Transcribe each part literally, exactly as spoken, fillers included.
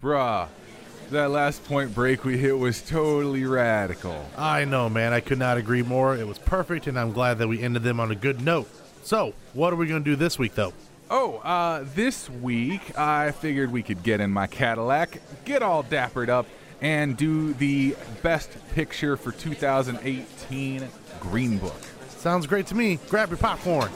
Bruh, that last Point Break we hit was totally radical. I know, man. I could not agree more. It was perfect, and I'm glad that we ended them on a good note. So, what are we going to do this week, though? Oh, uh, this week I figured we could get in my Cadillac, get all dappered up, and do the Best Picture for two thousand eighteen Green Book. Sounds great to me. Grab your popcorn.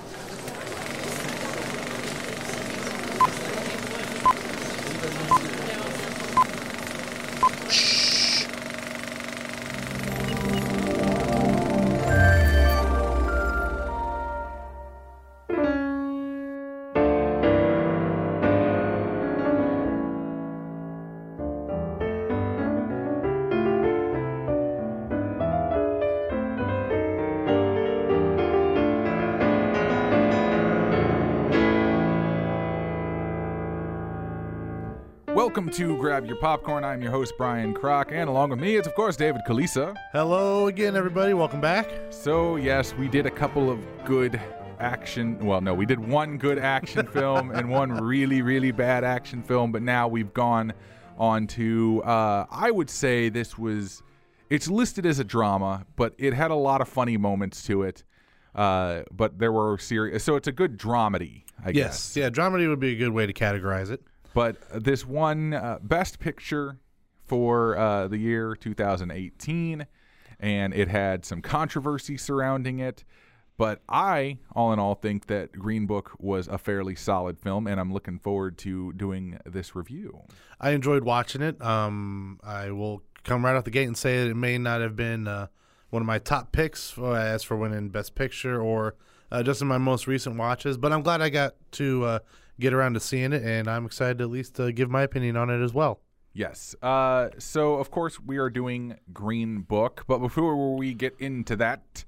Welcome to Grab Your Popcorn. I'm your host, Brian Kroc, and along with me, it's, of course, David Kalisa. Hello again, everybody. Welcome back. So, yes, we did a couple of good action... Well, no, we did one good action film and one really, really bad action film, but now we've gone on to... Uh, I would say this was... It's listed as a drama, but it had a lot of funny moments to it. Uh, but there were serious... So it's a good dramedy, I yes. guess. Yeah, dramedy would be a good way to categorize it. But this one uh, Best Picture for uh, the year two thousand eighteen, and it had some controversy surrounding it. But I, all in all, think that Green Book was a fairly solid film, and I'm looking forward to doing this review. I enjoyed watching it. Um, I will come right out the gate and say that it may not have been uh, one of my top picks for, as for winning Best Picture or uh, just in my most recent watches, but I'm glad I got to uh, get around to seeing it, and I'm excited to at least uh, give my opinion on it as well. Yes. Uh, so, of course, we are doing Green Book, but before we get into that,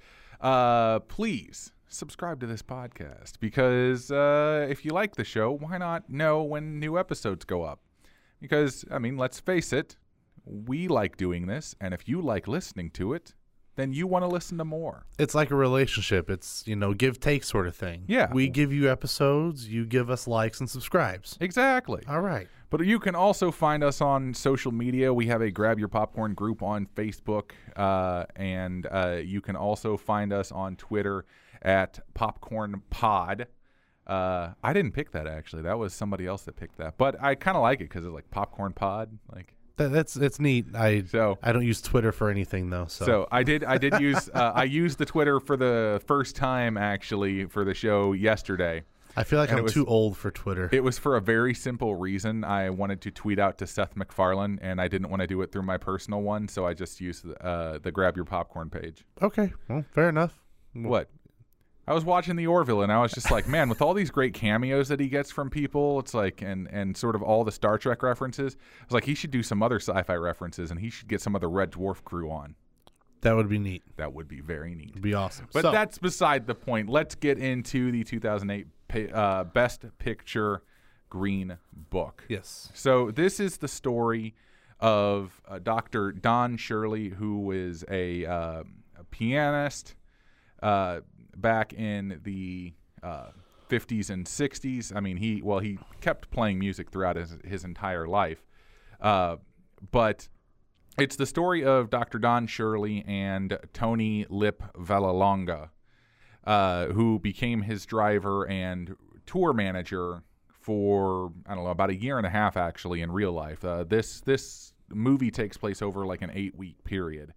uh, please subscribe to this podcast, because uh, if you like the show, why not know when new episodes go up? Because, I mean, let's face it, we like doing this, and if you like listening to it, then you want to listen to more. It's like a relationship. It's, you know, give-take sort of thing. Yeah. We give you episodes, you give us likes and subscribes. Exactly. All right. But you can also find us on social media. We have a Grab Your Popcorn group on Facebook, uh, and uh, you can also find us on Twitter at Popcorn Pod. Uh, I didn't pick that, actually. That was somebody else that picked that. But I kind of like it because it's like Popcorn Pod, like... That, that's it's neat. I so I don't use Twitter for anything though. So, so I did I did use uh, I used the Twitter for the first time actually for the show yesterday. I feel like and I'm was, too old for Twitter. It was for a very simple reason. I wanted to tweet out to Seth MacFarlane, and I didn't want to do it through my personal one, so I just used uh, the Grab Your Popcorn page. Okay, well, fair enough. What? I was watching The Orville, and I was just like, man, with all these great cameos that he gets from people, it's like, and, and sort of all the Star Trek references, I was like, he should do some other sci-fi references, and he should get some of the Red Dwarf crew on. That would be neat. That would be very neat. It'd be awesome. But so, that's beside the point. Let's get into the two thousand eight uh, Best Picture Green Book. Yes. So this is the story of uh, Doctor Don Shirley, who is a, uh, a pianist, uh, back in the uh, fifties and sixties. I mean, he well, he kept playing music throughout his, his entire life. Uh, but it's the story of Doctor Don Shirley and Tony Lip Vallelonga, uh, who became his driver and tour manager for, I don't know, about a year and a half, actually, in real life. Uh, this, this movie takes place over like an eight-week period.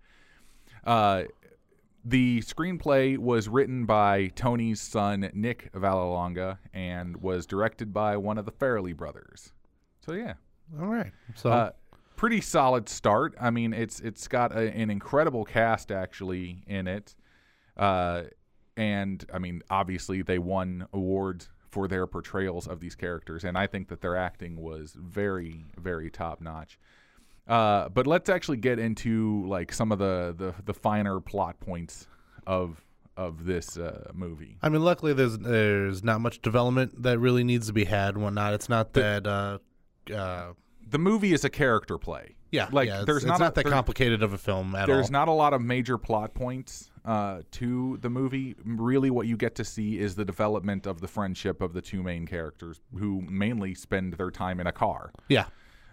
Uh The screenplay was written by Tony's son, Nick Vallelonga, and was directed by one of the Farrelly brothers. So, yeah. All right. So, uh, pretty solid start. I mean, it's it's got a, an incredible cast, actually, in it. Uh, and, I mean, obviously they won awards for their portrayals of these characters, and I think that their acting was very, very top-notch. Uh, but let's actually get into like some of the, the, the finer plot points of of this uh, movie. I mean, luckily there's there's not much development that really needs to be had and whatnot. It's not that uh, uh, the movie is a character play. Yeah, like yeah, it's, there's it's not, not a, that there, complicated of a film at there's all. There's not a lot of major plot points uh, to the movie. Really, what you get to see is the development of the friendship of the two main characters, who mainly spend their time in a car. Yeah.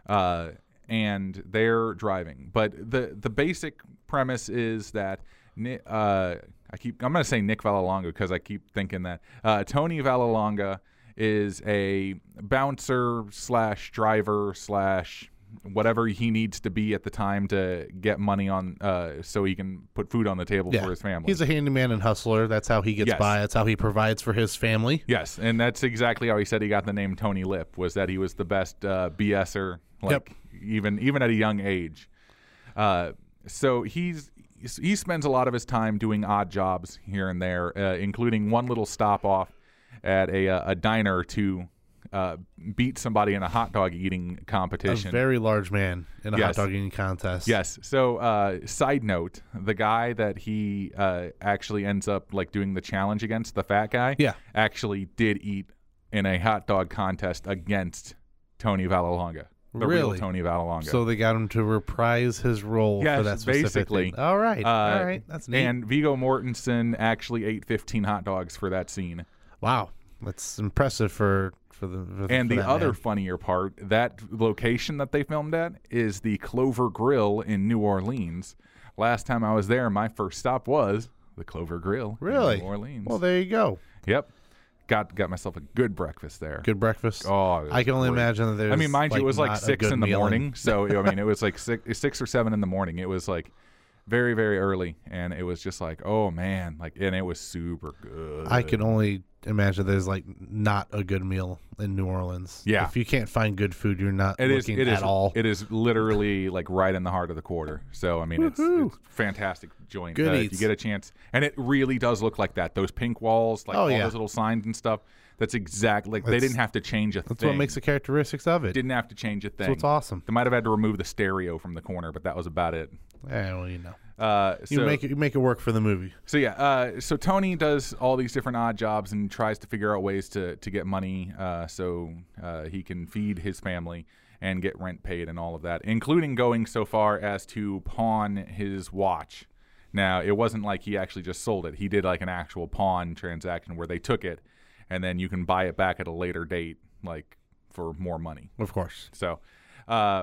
uh, and they're driving. But the the basic premise is that Ni- uh, I keep I'm going to say Nick Vallelonga because I keep thinking that uh, Tony Vallelonga is a bouncer slash driver slash whatever he needs to be at the time to get money on uh, so he can put food on the table Yeah. for his family. He's a handyman and hustler. That's how he gets Yes. by. That's how he provides for his family. Yes, and that's exactly how he said he got the name Tony Lip, was that he was the best uh, BSer, like Yep. even even at a young age. Uh, so he's he spends a lot of his time doing odd jobs here and there, uh, including one little stop off at a a diner to uh, beat somebody in a hot dog eating A competition. very large man in a Yes. hot dog eating contest. Yes. So, uh, side note, the guy that he uh, actually ends up like doing the challenge against, the fat guy, Yeah. actually did eat in a hot dog contest against Tony Vallelonga, the real Really? Tony Vallelonga. So they got him to reprise his role Yes, for that specific basically. thing. All right. Uh, All right. That's neat. And Viggo Mortensen actually ate fifteen hot dogs for that scene. Wow. That's impressive for, for the for, And for the that other man. funnier part, that location that they filmed at is the Clover Grill in New Orleans. Last time I was there, my first stop was the Clover Grill Really? in New Orleans. Well, there you go. Yep. Got got myself a good breakfast there. Good breakfast. Oh, it was I can only great. imagine that there's I mean, mind like you, it was like not a six good in the meal morning. So, I mean, it was like six, six or seven in the morning. It was like very, very early. And it was just like, oh, man. like, And it was super good. I can only imagine there's like not a good meal in New Orleans. Yeah. If you can't find good food, you're not It is, looking it at is, all. It is literally like right in the heart of the quarter. So I mean, it's, Woohoo. it's fantastic joint. Good uh, if you eats. get a chance, and it really does look like that. Those pink walls, like Oh, all yeah. those little signs and stuff. That's exactly like they That's- didn't have to change a That's thing. what makes the characteristics of it. Didn't have to change a thing. That's what's awesome. They might have had to remove the stereo from the corner, but that was about it. Yeah, well, you know. Uh, You so, make it you make it work for the movie. so yeah, uh, so Tony does all these different odd jobs and tries to figure out ways to to get money uh, so uh, he can feed his family and get rent paid and all of that, including going so far as to pawn his watch. Now, it wasn't like he actually just sold it. He did like an actual pawn transaction where they took it, and then you can buy it back at a later date, like for more money. Of course. So, uh,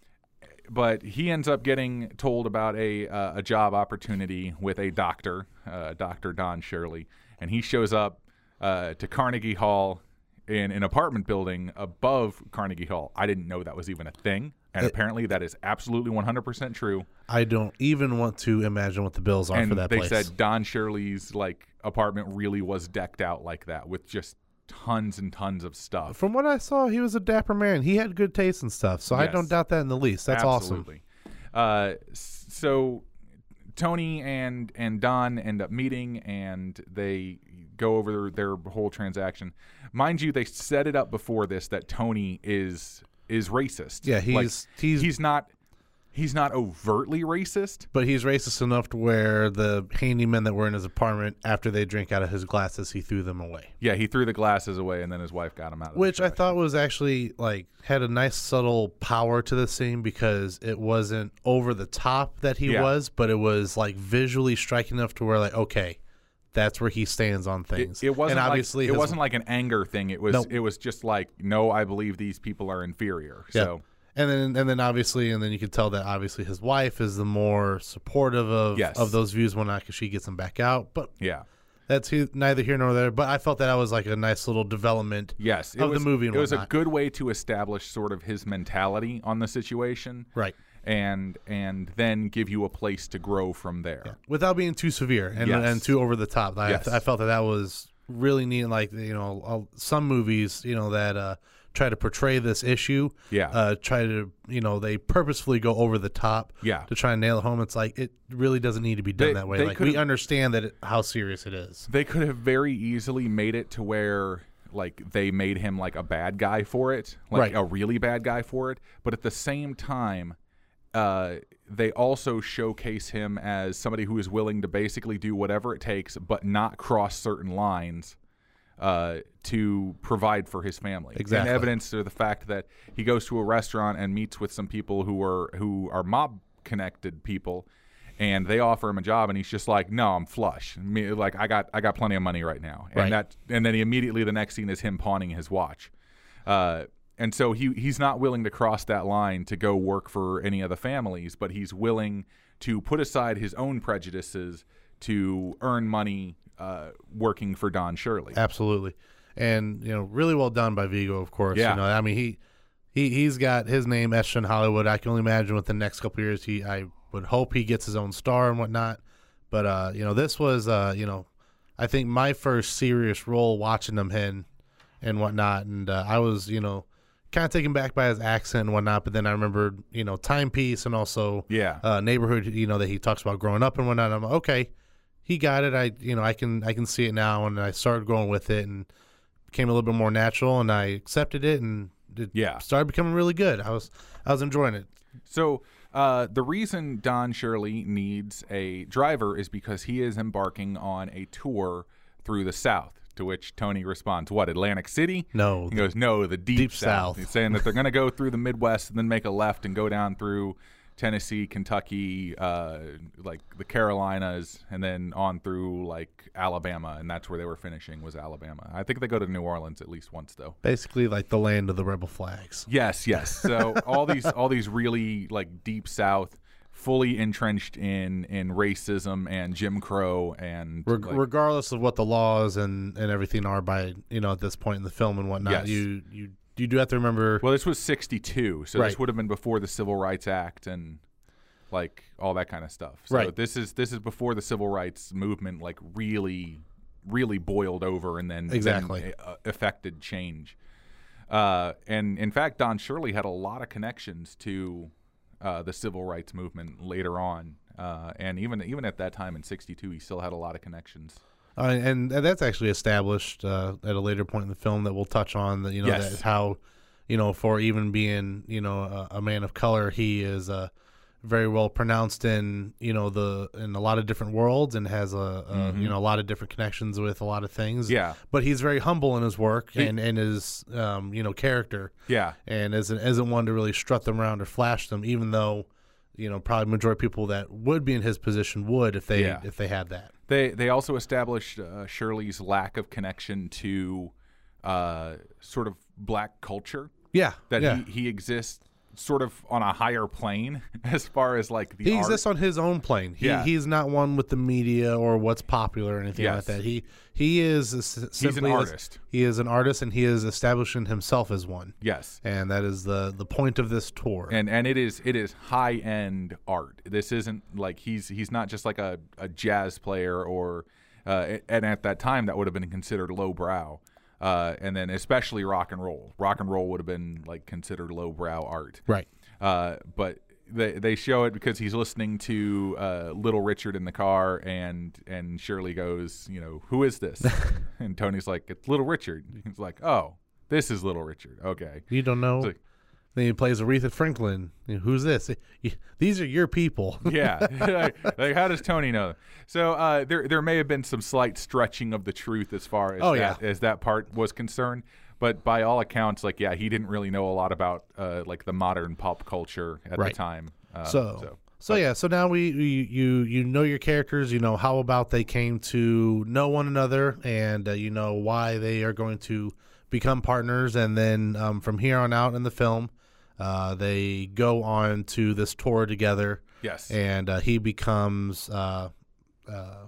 but he ends up getting told about a uh, a job opportunity with a doctor, uh, Doctor Don Shirley, and he shows up uh, to Carnegie Hall in an apartment building above Carnegie Hall. I didn't know that was even a thing, and It- apparently that is absolutely one hundred percent true. I don't even want to imagine what the bills are And for that they place. said Don Shirley's like apartment really was decked out like that with just tons and tons of stuff. From what I saw, he was a dapper man. He had good taste and stuff, so I Yes. don't doubt that in the least. That's awesome. Absolutely. Uh, s- so Tony and and Don end up meeting, and they go over their whole transaction. Mind you, they set it up before this that Tony is is racist. Yeah, Like, he's he's, he's not he's not overtly racist. but he's racist enough to where the handymen that were in his apartment, after they drank out of his glasses, he threw them away. Yeah, he threw the glasses away, and then his wife got him out of Which the I trash. thought was actually like had a nice subtle power to the scene because it wasn't over the top that he Yeah. was, but it was like visually striking enough to where like, okay, that's where he stands on things. It, it wasn't and obviously like, it his- wasn't like an anger thing. It was No. it was just like, no, I believe these people are inferior. Yeah. So And then, and then obviously, and then you could tell that obviously his wife is the more supportive of Yes. of those views when not because she gets him back out. But yeah. that's he, neither here nor there. But I felt that that was like a nice little development. Yes, it of the was, movie and It was a whatnot. good way to establish sort of his mentality on the situation, Right. and and then give you a place to grow from there. Without being too severe and Yes. and too over the top. I, Yes. I felt that that was really neat. Like, you know, uh, some movies, you know, that uh, try to portray this issue. Yeah. Uh, try to, you know, they purposefully go over the top. Yeah. To try and nail it home. It's like it really doesn't need to be done They- that way. they Like we could've- understand that it, how serious it is. They could have very easily made it to where like they made him like a bad guy for it, like Right. a really bad guy for it, but at the same time uh, they also showcase him as somebody who is willing to basically do whatever it takes but not cross certain lines uh, to provide for his family. Exactly. And evidence to the fact that he goes to a restaurant and meets with some people who are who are mob connected people, and they offer him a job, and he's just like, "No, I'm flush. Me, like I got I got plenty of money right now." And Right. that and then he immediately the next scene is him pawning his watch. Uh, and so he he's not willing to cross that line to go work for any of the families, but he's willing to put aside his own prejudices to earn money uh, working for Don Shirley. Absolutely. And, you know, really well done by Viggo, of course. Yeah. You know, I mean, he, he, he's got his name etched in Hollywood. I can only imagine with the next couple of years, he, I would hope he gets his own star and whatnot. But, uh, you know, this was, uh, you know, I think my first serious role watching him in and whatnot. And uh, I was, you know, kind of taken back by his accent and whatnot. But then I remembered, you know, Timepiece and also Yeah. uh, Neighborhood, you know, that he talks about growing up and whatnot. I'm like, okay, he got it. I, you know, I can, I can see it now. And I started going with it and became a little bit more natural, and I accepted it, and it Yeah. started becoming really good. I was, I was enjoying it. So uh, the reason Don Shirley needs a driver is because he is embarking on a tour through the South, to which Tony responds, what, Atlantic City? No, He goes, no, the deep, Deep South. South. He's saying that they're going to go through the Midwest and then make a left and go down through Tennessee, Kentucky, uh, like the Carolinas, and then on through like Alabama, and that's where they were finishing was Alabama. I think they go to New Orleans at least once, though. basically like the land of the rebel flags. Yes, yes. So all these all these really like deep South, fully entrenched in in racism and Jim Crow and Reg- like, regardless of what the laws and, and everything are by, you know, at this point in the film and whatnot, Yes. you you you do have to remember. well, this was sixty-two, so this Right. would have been before the Civil Rights Act and like all that kind of stuff. So Right. this is this is before the civil rights movement like really really boiled over and then Exactly. then, uh, affected change. Uh, and in fact, Don Shirley had a lot of connections to uh, the civil rights movement later on, uh, and even even at that time in sixty-two, he still had a lot of connections. Uh, and, and that's actually established uh, at a later point in the film that we'll touch on. That you know Yes. that how, you know, for even being you know a, a man of color, he is uh, very well pronounced in you know the in a lot of different worlds and has a, a Mhm. you know a lot of different connections with a lot of things. Yeah, But he's very humble in his work He- and, and his um, you know character, yeah, and isn't isn't one to really strut them around or flash them, even though you know probably majority of people that would be in his position would if they Yeah. if they had that. They they also established uh, Shirley's lack of connection to uh, sort of black culture. Yeah, That yeah. he, he exists sort of on a higher plane as far as like the He art. exists on his own plane. He, Yeah. He's not one with the media or what's popular or anything Yes. like that. He he is s- He's an simply as- artist. he is an artist, and he is establishing himself as one. Yes. And that is the the point of this tour. And and it is it is high end art. This isn't like he's he's not just like a, a jazz player or uh, and at that time that would have been considered lowbrow. Uh, and then especially rock and roll. Rock and roll would have been like considered lowbrow art. right. Uh, but they they show it because he's listening to uh, Little Richard in the car, and and Shirley goes, you know, who is this? And Tony's like, it's Little Richard. He's like, oh, this is Little Richard. Okay. You don't know. It's like, Then he plays Aretha Franklin. You know, who's this? You- These are your people. yeah. like, like, how does Tony know? So uh, there there may have been some slight stretching of the truth as far as Oh, that, yeah. as that part was concerned. But by all accounts, like, yeah, he didn't really know a lot about uh, like the modern pop culture at Right. the time. Uh, So, so so yeah. So now we, we you you know your characters. You know how about they came to know one another, and uh, you know why they are going to become partners. And then um, from here on out in the film, uh, they go on to this tour together, yes. and uh, he becomes uh, uh,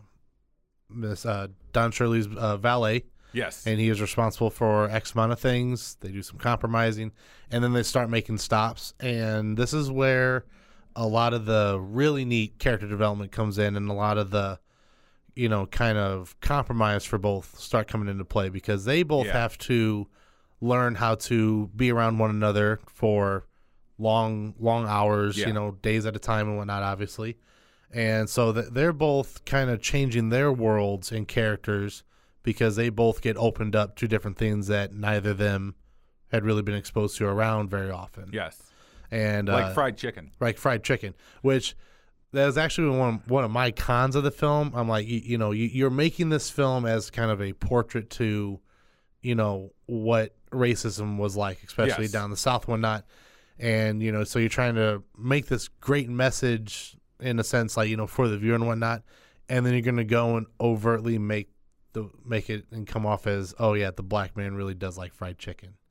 Miss uh, Don Shirley's uh, valet. Yes. And he is responsible for X amount of things. They do some compromising, and then they start making stops. And this is where a lot of the really neat character development comes in, and a lot of the, you know, kind of compromise for both start coming into play, because they both Yeah. have to learn how to be around one another for long, long hours, Yeah. you know, days at a time and whatnot, obviously. And so th- they're both kind of changing their worlds and characters, because they both get opened up to different things that neither of them had really been exposed to around very often. Yes. And Like uh, fried chicken. like fried chicken, which that was actually one one of my cons of the film. I'm like, you, you know, you, you're making this film as kind of a portrait to, you know, what racism was like, especially Yes. down the South and whatnot. And, you know, so you're trying to make this great message in a sense, like, you know, for the viewer and whatnot. And then you're going to go and overtly make the make it and come off as, oh, yeah, the black man really does like fried chicken.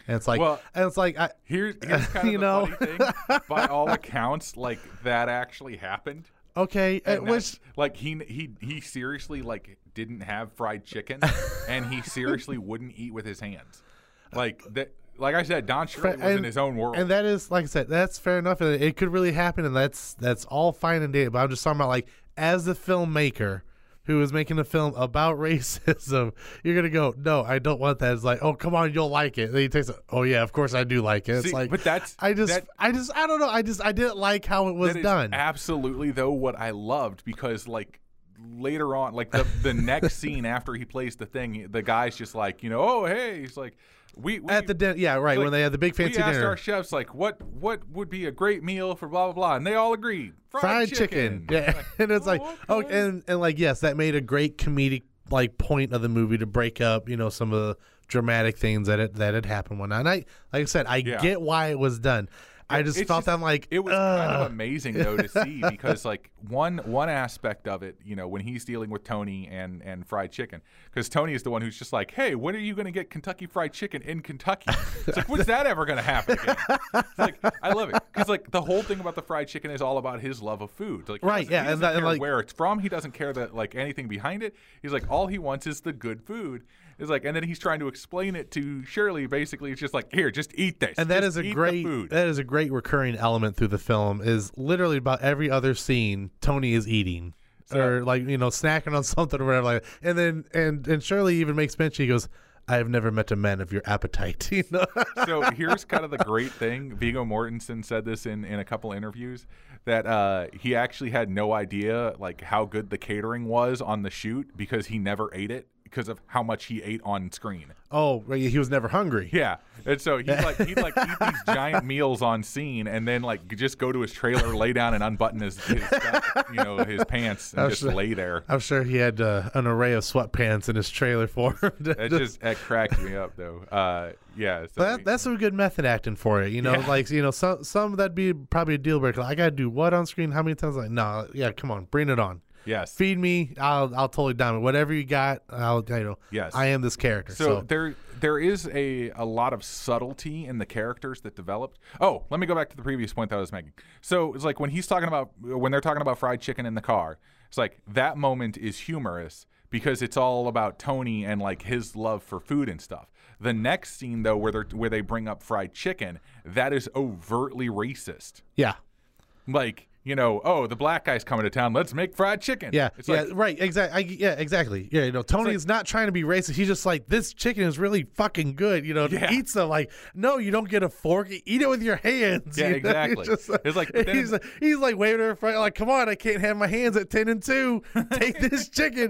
And it's like, Well, and it's like, I, Here's, here's kind of You the know? funny thing. By all accounts, like that actually happened. okay, And it was that's- like he he he seriously like didn't have fried chicken, and he seriously wouldn't eat with his hands. Like that. Like I said, Don Shirley was in his own world. and that is, like I said, that's fair enough, and it could really happen, and that's that's all fine and dandy. But I'm just talking about, like, as the filmmaker who is making a film about racism, you're gonna go, no, I don't want that. It's like, oh, come on, you'll like it. Then he takes it. Oh yeah, of course I do like it. It's See, like, but that's I just, that- I just, I don't know. I just, I didn't like how it was That is done. absolutely though what I loved, because like later on, like the the next scene after he plays the thing, the guy's just like, you know, oh hey, he's like, we, we At the din- yeah, right, like, when they had the big fancy we asked dinner. our chefs like what what would be a great meal for blah blah blah, and they all agreed fried, fried chicken. Yeah, Like, and it's like, oh, okay. and and like, yes, that made a great comedic like point of the movie to break up, you know, some of the dramatic things that it that had happened one night. And I, like I said, I Yeah. get why it was done. I just It's felt just- that I'm like, it was kind ugh. of amazing though to see, because like one one aspect of it, you know, when he's dealing with Tony and and fried chicken, because Tony is the one who's just like, hey, when are you going to get Kentucky Fried Chicken in Kentucky? It's like, when's that ever going to happen again? It's like, I love it, because like the whole thing about the fried chicken is all about his love of food. Like, he Right, doesn't- yeah, he and doesn't that- and, care like- where it's from. He doesn't care that like anything behind it. He's like, all he wants is the good food. Is like, and then he's trying to explain it to Shirley. Basically, it's just like, here, just eat this. And that Just is a eat the great food. that is a great recurring element through the film. Is literally about every other scene Tony is eating or like, you know, snacking on something or whatever. Like, and then and and Shirley even makes mention. He goes, "I have never met a man of your appetite." You know. So here's kind of the great thing. Viggo Mortensen said this in, in a couple interviews, that uh, he actually had no idea like how good the catering was on the shoot, because he never ate it because of how much he ate on screen. Oh, right, he was never hungry. Yeah, and so he'd like he'd like eat these giant meals on scene, and then like just go to his trailer, lay down, and unbutton his, his you know his pants, and I'm just sure- lay there. I'm sure he had uh, an array of sweatpants in his trailer for him. to It just it cracks me up though. Uh, yeah, so But that, that's some good method acting for it, you know. Yeah. Like, you know, some some that'd be probably a deal breaker. Like, I gotta do what on screen? How many times? Like, no, yeah, come on, bring it on. yes. Feed me. I'll I'll totally down it. Whatever you got, I'll you know. Yes. I am this character. So, So, there there is a, a lot of subtlety in the characters that developed. Oh, let me go back to the previous point that I was making. So it's like when he's talking about when they're talking about fried chicken in the car, it's like that moment is humorous because it's all about Tony and like his love for food and stuff. The next scene though, where they are where they bring up fried chicken, that is overtly racist. yeah, Like, you know, oh, the black guy's coming to town. Let's make fried chicken. yeah, It's yeah, like, right, exactly. Yeah, exactly. Yeah, you know, Tony like- is not trying to be racist. He's just like, this chicken is really fucking good. You know, Yeah. eat some. Like, no, you don't get a fork. Eat it with your hands. Yeah, you know? exactly. It's, just, It's like- but then- he's like, he's like waving her in front, like, come on, I can't have my hands at ten and two. Take this chicken.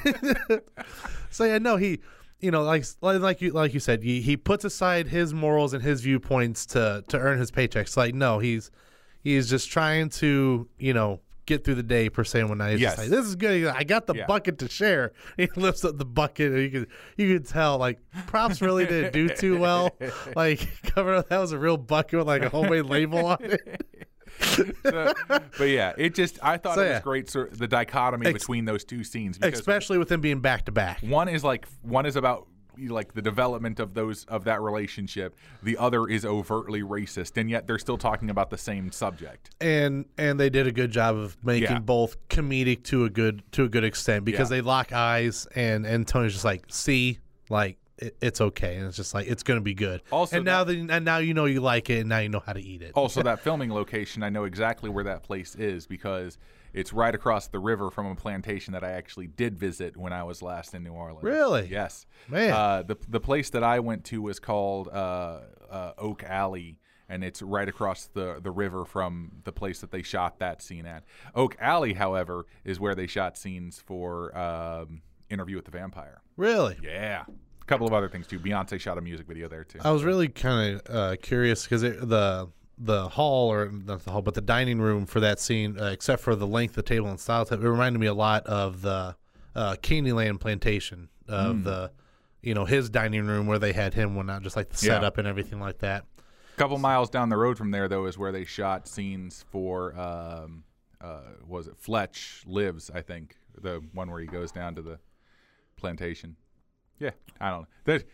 So yeah, no, he, you know, like like you like you said, he, he puts aside his morals and his viewpoints to to earn his paychecks. Like, no, he's he's just trying to, you know, get through the day per se. When I he's Yes. just like, this is good. He's like, I got the Yeah. bucket to share. He lifts up the bucket, and you could you could tell like props really didn't do too well. Like, cover that was a real bucket with like a homemade label on it. so, but yeah, it just I thought So, it was yeah. great. Sort the dichotomy Ex- between those two scenes, because Especially with them being back to back. one is like one is about you know, like the development of those of that relationship. The other is overtly racist, and yet they're still talking about the same subject. and and they did a good job of making Yeah. both comedic to a good to a good extent, because Yeah. they lock eyes, and and Tony's just like, see, like it, it's okay, and it's just like, it's gonna be good. Also and now that- that and now you know you like it, and now you know how to eat it. Also, that filming location, I know exactly where that place is because it's right across the river from a plantation that I actually did visit when I was last in New Orleans. Really? Yes. Man. Uh, the the place that I went to was called uh, uh, Oak Alley, and it's right across the, the river from the place that they shot that scene at. Oak Alley, however, is where they shot scenes for um, Interview with the Vampire. Really? Yeah. A couple of other things, too. Beyonce shot a music video there, too. I was really kind of uh, curious because the the hall, or not the hall, but the dining room for that scene, uh, except for the length of the table and style, it reminded me a lot of the uh, Candyland plantation of the, you know, his dining room where they had him when out, just like the Yeah. setup and everything like that. A couple miles down the road from there, though, is where they shot scenes for, um, uh, was it Fletch Lives, I think, the one where he goes down to the plantation. Yeah, I don't know. That,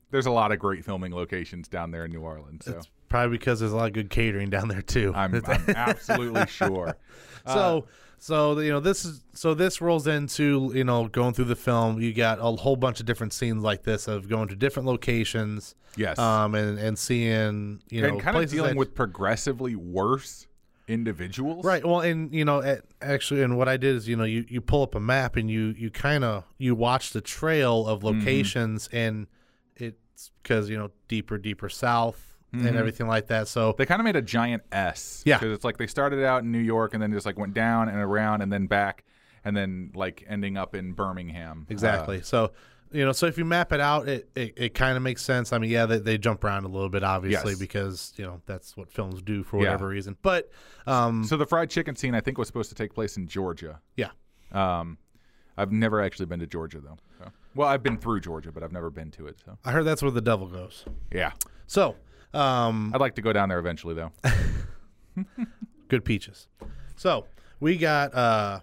there's a lot of great filming locations down there in New Orleans. So It's probably because there's a lot of good catering down there too. I'm, I'm absolutely sure. So, Uh, so you know, this is so this rolls into you know going through the film. You got a whole bunch of different scenes like this of going to different locations, yes, um, and and seeing you know and kind of places dealing that- with progressively worse individuals. right. Well, and you know, at, actually, and what I did is you know you, you pull up a map and you you kind of you watch the trail of Mm-hmm. locations, and it's because you know deeper, deeper south Mhm. and everything like that. So They kind of made a giant S. Yeah. Because it's like they started out in New York and then just like went down and around and then back and then like ending up in Birmingham. exactly. so you know, so if you map it out, it it, it kind of makes sense. I mean, yeah, they, they jump around a little bit, obviously, Yes. because you know that's what films do for Yeah. whatever reason. But um, Uh, so the fried chicken scene I think was supposed to take place in Georgia. yeah. Um, I've never actually been to Georgia though. So. Well, I've been through Georgia, but I've never been to it. So I heard that's where the devil goes. yeah, So, um, I'd like to go down there eventually though. good peaches. So we got uh,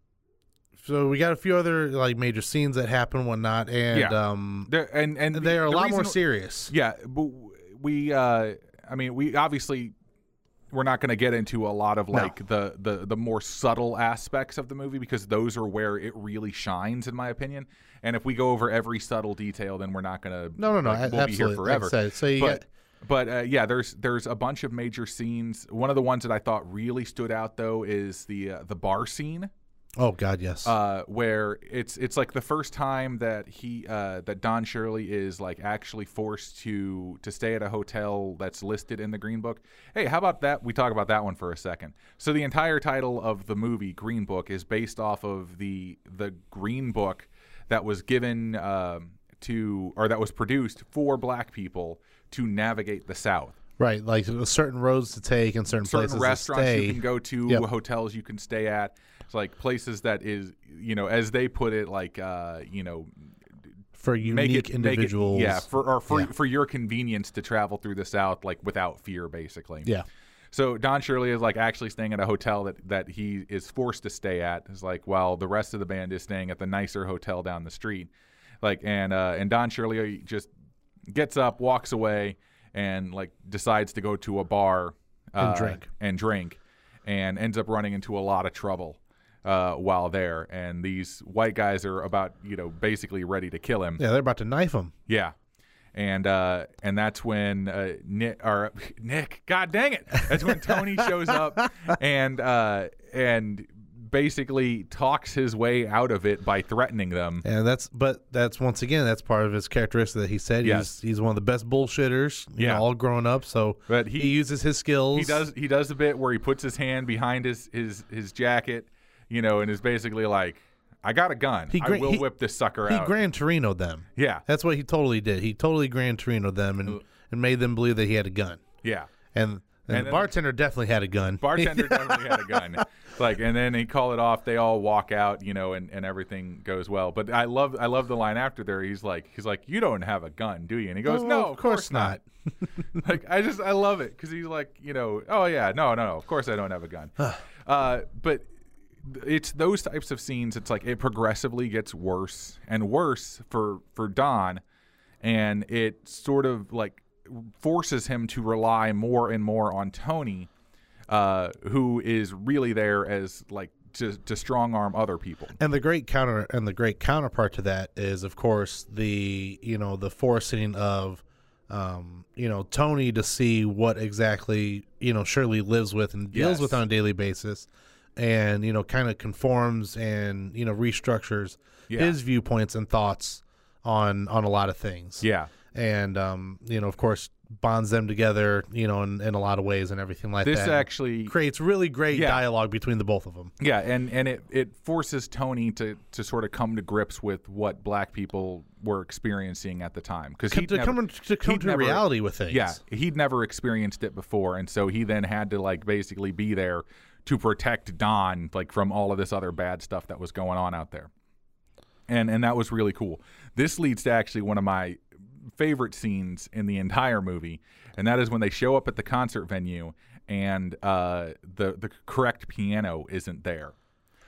so we got a few other like major scenes that happen, and whatnot, and Yeah. um, There, and and they are a the lot more reason- serious. Yeah, but we. Uh, I mean, we obviously we're not going to get into a lot of No. like the, the the more subtle aspects of the movie because those are where it really shines, in my opinion. And if we go over every subtle detail, then we're not going to. No, no, no, like, a- we'll absolutely. be here forever. Like I said, so you but got- but uh, yeah, there's there's a bunch of major scenes. One of the ones that I thought really stood out though is the uh, the bar scene. Oh God, yes. Uh, where it's it's like the first time that he uh, that Don Shirley is like actually forced to to stay at a hotel that's listed in the Green Book. Hey, how about that? We talk about that one for a second. So the entire title of the movie Green Book is based off of the the Green Book that was given um, to or that was produced for Black people to navigate the South. right, like certain roads to take and certain, Certain places restaurants to stay. you can go to, Yep. hotels you can stay at. It's like places that is, you know, as they put it, like, uh, you know, for make unique it, make it- individuals. yeah, for or for Yeah. for your convenience to travel through the South, like without fear, basically. yeah. So Don Shirley is like actually staying at a hotel that that he is forced to stay at. Is like while the rest of the band is staying at the nicer hotel down the street. Like and uh, and Don Shirley just gets up, walks away, and like decides to go to a bar uh, And drink. and drink, and ends up running into a lot of trouble uh, while there. And these white guys are about you know basically ready to kill him. Yeah, they're about to knife him. Yeah. And uh, and that's when uh, Nick or Nick, God dang it, that's when Tony shows up and uh, and basically talks his way out of it by threatening them. And that's, but that's once again, that's part of his characteristic that he said. Yes. He's he's one of the best bullshitters. You Yeah. know, all grown up. So But he, he- uses his skills. He does he does a bit where he puts his hand behind his his his jacket, you know, and is basically like, I got a gun. He I gra- will he- whip this sucker He out. Gran Torino them. yeah, That's what he totally did. He totally Gran Torino them and, and made them believe that he had a gun. yeah. And, and, And the then- bartender definitely had a gun. Bartender definitely had a gun. Like, and then he call it off. They all walk out, you know, and, and everything goes well. But I love I love the line after there. He's like he's like, you don't have a gun, do you? And he goes, Oh, no, of course not. Like I just I love it because he's like, you know, oh yeah, no, no, no, of course I don't have a gun. uh, but it's those types of scenes. It's like it progressively gets worse and worse for for Don, and it sort of like forces him to rely more and more on Tony, uh, who is really there as like to, to strong arm other people. And the great counter and the great counterpart to that is, of course, the you know the forcing of um, you know Tony to see what exactly you know Shirley lives with and deals Yes. with on a daily basis, and you know kind of conforms and you know restructures Yeah. his viewpoints and thoughts on on a lot of things. Yeah. And um, you know of course bonds them together you know in, in a lot of ways and everything like This that. actually creates really great Yeah. dialogue between the both of them. Yeah, and, and it, it forces Tony to, to sort of come to grips with what black people were experiencing at the time. Because Come, to come to come he'd to never- reality with things. Yeah, he'd never experienced it before, and so he then had to like basically be there to protect Don like from all of this other bad stuff that was going on out there. And and that was really cool. This leads to actually one of my favorite scenes in the entire movie, and that is when they show up at the concert venue and uh, the the correct piano isn't there.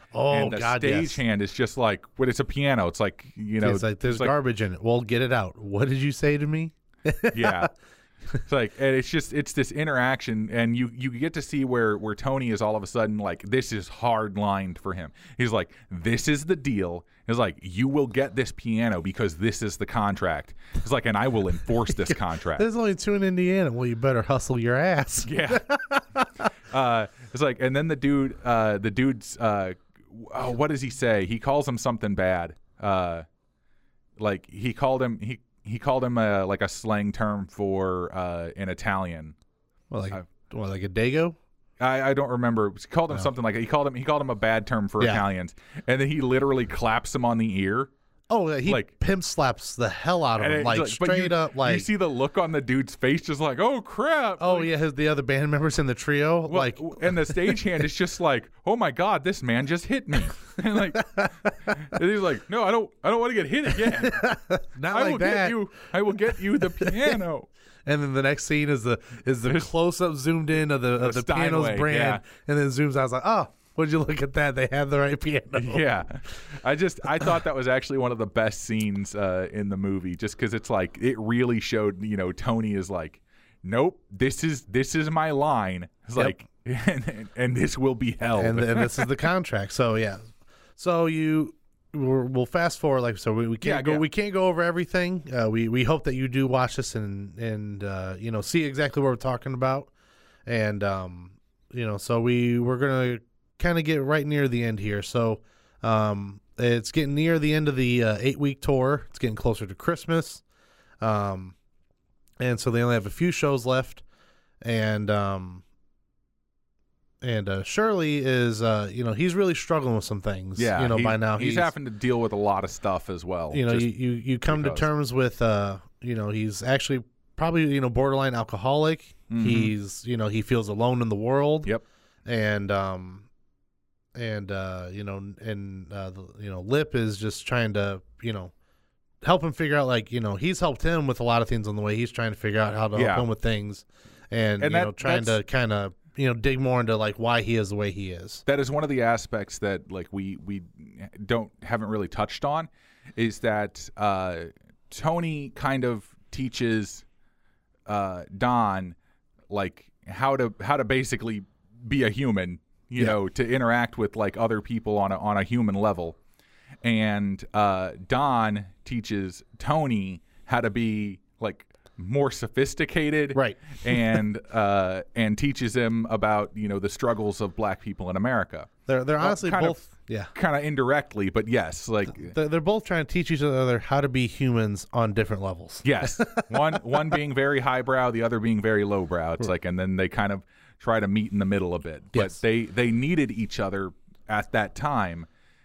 Oh, and the God, yes. stagehand is just like, when it's a piano, it's like, you know, It's like there's it's like, garbage in it. Well, get it out. What did you say to me? yeah. It's like, and it's just, it's this interaction, and you you get to see where where Tony is all of a sudden like, this is hard lined for him. He's like, this is the deal. He's like, you will get this piano because this is the contract. He's like, and I will enforce this contract. There's only two in Indiana. Well, you better hustle your ass. Yeah. uh, it's like, and then the dude, uh, the dude's, uh, oh, what does he say? He calls him something bad. Uh, like he called him he. He called him a, like a slang term for uh, in Italian. Well, like Uh, what, like a dago? I, I don't remember. He called him No. something like he called him he called him a bad term for Yeah. Italians, and then he literally claps him on the ear. Oh, yeah, he like- pimp slaps the hell out of And him, it's like, but straight you, up, like. you see the look on the dude's face, just like, oh crap. oh Like, yeah, his the other band members in the trio, well, like. and the stagehand is just like, oh my god, this man just hit me. And like, and he's like, no, I don't, I don't want to get hit again. Not I like will that. get you, I will get you the piano. And then the next scene is the is the close up zoomed in of the of the Steinway, piano's brand, yeah. and then zooms out. I was like, oh, would you look at that? They have the right piano. Yeah, I just I thought that was actually one of the best scenes uh, in the movie, just because it's like it really showed, you know, Tony is like, nope, this is this is my line. It's Yep. like, and, and this will be held. and and this is the contract. So yeah, so you we're, we'll fast forward. Like so, we, we can't Yeah, go yeah. we can't go over everything. Uh, we we hope that you do watch this and and uh, you know see exactly what we're talking about. And um, you know, so we we're gonna kind of get right near the end here. So um, it's getting near the end of the uh, eight week tour. It's getting closer to Christmas. Um, and so they only have a few shows left, and um. And uh, Shirley is, uh, you know, he's really struggling with some things. yeah, you know, he- by now he's, having to deal with a lot of stuff as well. you know, just- you, you, you come because. to terms with, uh, you know, he's actually probably, you know, borderline alcoholic. Mhm. He's, you know, he feels alone in the world. Yep. And, um, and, uh, you know, and, uh, the, you know, Lip is just trying to, you know, help him figure out, like, you know, he's helped him with a lot of things on the way. He's trying to figure out how to Yeah. help him with things. And, And you that- know, trying that's- to kind of, you know, dig more into, like, why he is the way he is. that is one of the aspects that like we we don't haven't really touched on, is that uh, Tony kind of teaches uh, Don like how to how to basically be a human, you Yeah. know, to interact with like other people on a on a human level, and uh, Don teaches Tony how to be like more sophisticated, Right. and uh, and teaches him about, you know, the struggles of black people in America. They're they're Well, honestly kind of- both yeah. Kind of indirectly, but yes, like They're, they're both trying to teach each other how to be humans on different levels. yes, one one being very highbrow, the other being very lowbrow. It's like, and then they kind of try to meet in the middle a bit. But Yes. they they needed each other at that time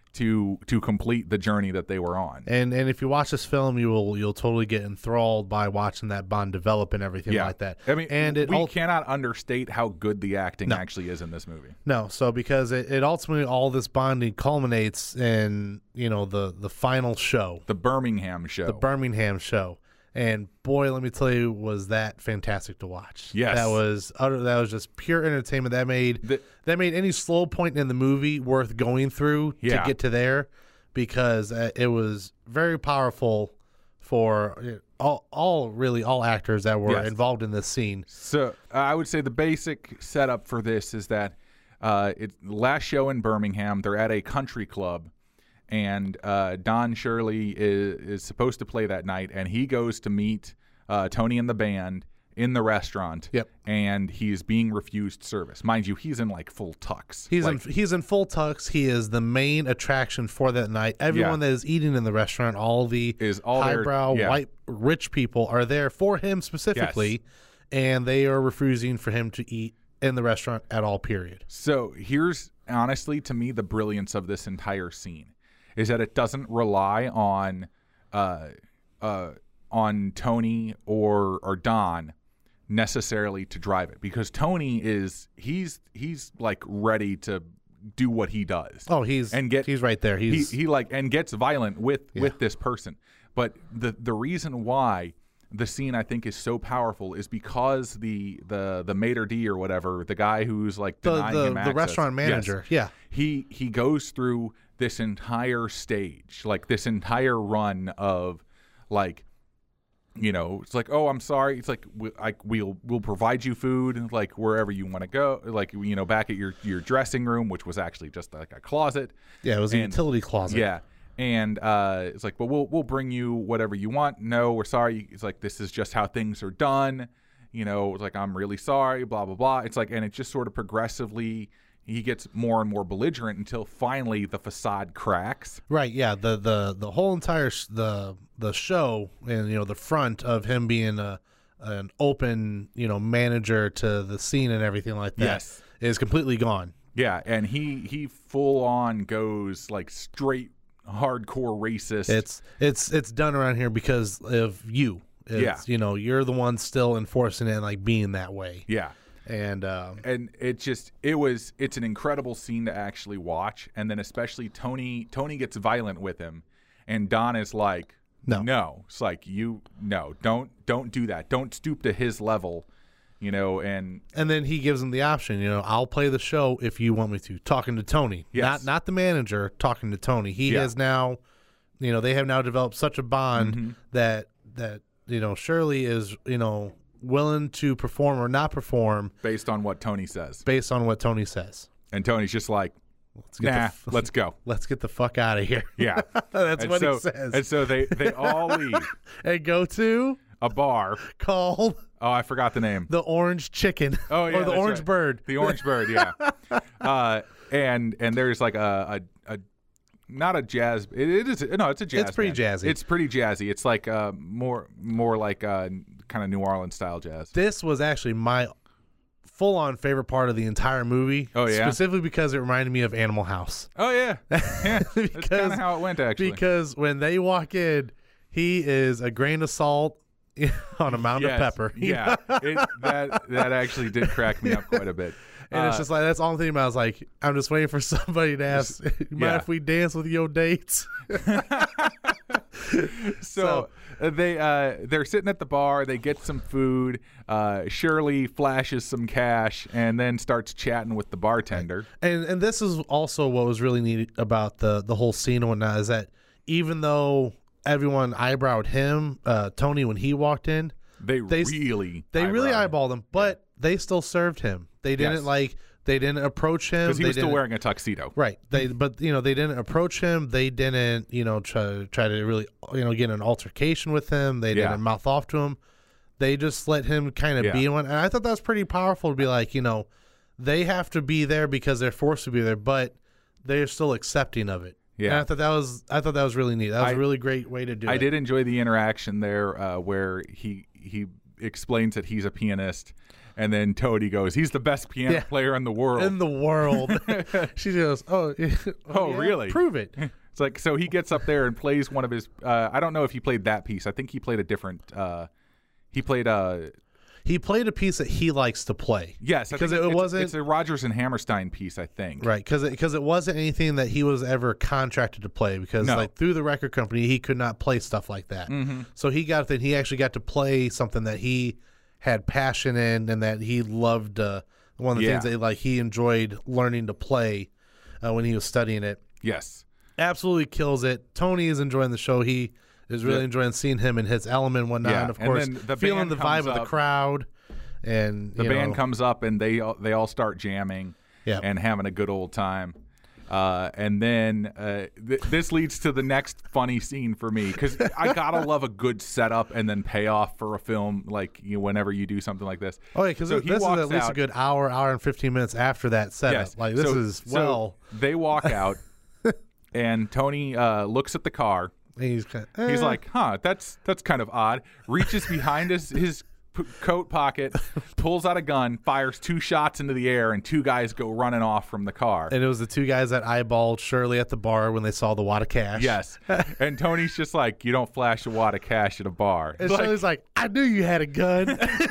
to to complete the journey that they were on. And and if you watch this film, you will you'll totally get enthralled by watching that bond develop and everything Yeah, like that. I mean, and it we ul- cannot understate how good the acting No. actually is in this movie. no, so because it, it ultimately all this bonding culminates in you know the the final show, The Birmingham show. the Birmingham show. And boy, let me tell you, was that fantastic to watch. Yes. that was utter. That was just pure entertainment. That made The- that made any slow point in the movie worth going through Yeah. to get to there, because uh, it was very powerful for uh, all, all really all actors that were Yes. involved in this scene. So uh, I would say the basic setup for this is that uh, it's last show in Birmingham. They're at a country club, and uh, Don Shirley is, is supposed to play that night, and he goes to meet uh, Tony and the band in the restaurant. Yep. And he's being refused service. Mind you, he's in like full tux. He's like, in he's in full tux. He is the main attraction for that night. Everyone Yeah. that is eating in the restaurant, all the Is all there- highbrow yeah. white rich people are there for him specifically, and they are refusing for him to eat in the restaurant at all. Period. So here's honestly to me the brilliance of this entire scene is that it doesn't rely on uh, uh, on Tony or or Don necessarily to drive it, because Tony is he's he's like ready to do what he does. Oh, he's And get- he's right there. He's he, he like and gets violent with Yeah. with this person. But the the reason why the scene I think is so powerful is because the the the maitre d' or whatever, the guy who's like The denying the, him the access, restaurant manager. yes, Yeah. he he goes through this entire stage, like this entire run of like, you know, it's like, oh, I'm sorry. It's like, we, I, we'll we'll provide you food, like wherever you want to go, like, you know, back at your, your dressing room, which was actually just like a closet. Yeah, it was a And- utility closet. Yeah. And uh, it's like, well, we'll we'll bring you whatever you want. No, we're sorry. It's like, this is just how things are done. You know, it's like, I'm really sorry, blah, blah, blah. It's like, and it just sort of progressively, he gets more and more belligerent until finally the facade cracks. Right, yeah. The the the whole entire sh- the the show and you know the front of him being a an open, you know, manager to the scene and everything like that Yes. is completely gone. Yeah, and he he full on goes like straight hardcore racist. It's it's it's done around here because of you. It's, Yeah. you know, you're the one still enforcing it and like being that way. yeah. And um, And it just it was it's an incredible scene to actually watch, and then especially Tony Tony gets violent with him, and Don is like, No. no, it's like, you no, don't don't do that, don't stoop to his level, you know. And and then he gives him the option, you know, I'll play the show if you want me to. Talking to Tony, Yes. not not the manager. Talking to Tony, he Yeah. has now, you know, they have now developed such a bond Mm-hmm. that that you know Shirley is you know willing to perform or not perform based on what Tony says, based on what Tony says. and Tony's just like, Let's get nah, the f- let's go. let's get the fuck out of here. Yeah, That's and what so, he says. And so they they all leave And go to a bar. called Oh, I forgot the name. the Orange Chicken. Oh, yeah, or the that's Orange right. Bird. The Orange Bird, yeah. uh, and and there's like a, a, a not a jazz. It, it is no, it's a jazz. It's pretty band. jazzy. It's pretty jazzy. It's like uh, more more like uh, kind of New Orleans style jazz. This was actually my full-on favorite part of the entire movie. Oh, yeah? Specifically because it reminded me of Animal House. Oh yeah, yeah. That's kind Because- of how it went actually. Because when they walk in, he is a grain of salt on a mound Yes, of pepper. Yeah, it, that that actually did crack me up quite a bit. And it's Uh, just like, that's all I'm thinking about. I was like, I'm just waiting for somebody to ask, you mind yeah. if we dance with your dates? so, So- uh, they uh, they're sitting at the bar. They get some food. Uh, Shirley flashes some cash and then starts chatting with the bartender. And and this is also what was really neat about the the whole scene and whatnot is that even though everyone eyebrowed him, uh, Tony, when he walked in, They, They- really they really eyebrow him. eyeballed him, but they still served him. They didn't Yes. like they didn't approach him because he they was still didn't- wearing a tuxedo. right. They but you know they didn't approach him. They didn't you know try try to really you know get an altercation with him. They Yeah. didn't mouth off to him. They just let him kind of Yeah. be one. And I thought that was pretty powerful to be like you know they have to be there because they're forced to be there, but they're still accepting of it. Yeah. And I thought that was I thought that was really neat. That was I- a really great way to do I it. did enjoy the interaction there uh, where he he explains that he's a pianist, and then Toadie goes, "He's the best piano Yeah. player in the world." in the world. She goes, oh, Oh, yeah? really? Prove it. It's like, so he gets up there and plays one of his. Uh, I don't know if he played that piece. I think he played a different. Uh, he played uh He played a piece that he likes to play. yes, I Because think it it's, wasn't- It's a Rogers and Hammerstein piece, I think. Right, because because it, wasn't anything that he was ever contracted to play. Because No. like through the record company, he could not play stuff like that. Mm-hmm. So he got that he actually got to play something that he had passion in and that he loved. Uh, one of the Yeah. things that like he enjoyed learning to play uh, when he was studying it. Yes. Absolutely kills it. Tony is enjoying the show. He is really Yeah. enjoying seeing him in his element and whatnot. Yeah, And of and course, then the feeling band the vibe comes of the up. crowd. And The you band know, comes up and they all, they all start jamming Yeah. and having a good old time. Uh, and then uh, th- this leads to the next funny scene for me because I gotta love a good setup and then payoff for a film. Like you know, whenever you do something like this. Oh yeah, because So this he is walks at least a out- good hour, hour and fifteen minutes after that setup. Yes. Like this So- is so well. they walk out, and Tony uh, looks at the car. He's kind He's like, "Huh, that's that's kind of odd." Reaches behind his his p- coat pocket, pulls out a gun, fires two shots into the air, and two guys go running off from the car. and it was the two guys that eyeballed Shirley at the bar when they saw the wad of cash. Yes, and Tony's just like, "You don't flash a wad of cash at a bar." And Like, Shirley's like, I knew you had a gun.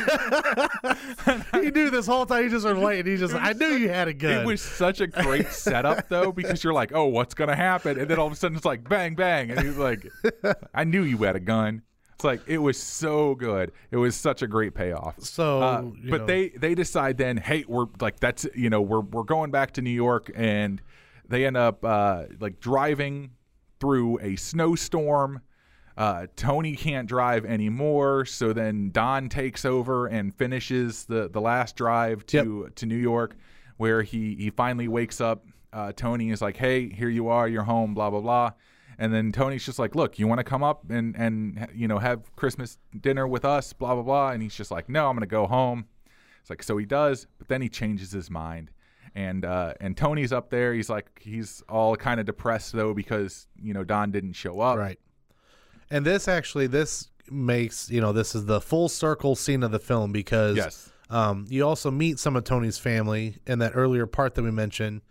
He knew this whole time. He just was waiting. He just, I knew you had a gun. it was such a great setup though, because you're like, "Oh, what's gonna happen?" And then all of a sudden it's like, bang, bang, and he's like, "I knew you had a gun." It's like it was so good. It was such a great payoff. So, uh, you but know. they they decide then, hey, we're like that's you know we're we're going back to New York, and they end up uh, like driving through a snowstorm. Uh, Tony can't drive anymore, so then Don takes over and finishes the, the last drive to yep. to New York, where he, he finally wakes up. Uh, Tony is like, hey, here you are, you're home, blah, blah, blah. And then Tony's just like, look, you want to come up and, and you know have Christmas dinner with us, blah, blah, blah. And he's just like, no, I'm going to go home. It's like, so he does, but then he changes his mind. And uh, and Tony's up there. He's like, he's all kind of depressed, though, because, you know, Don didn't show up. Right. And this actually, this makes, you know, this is the full circle scene of the film because yes. um, you also meet some of Tony's family in that earlier part that we mentioned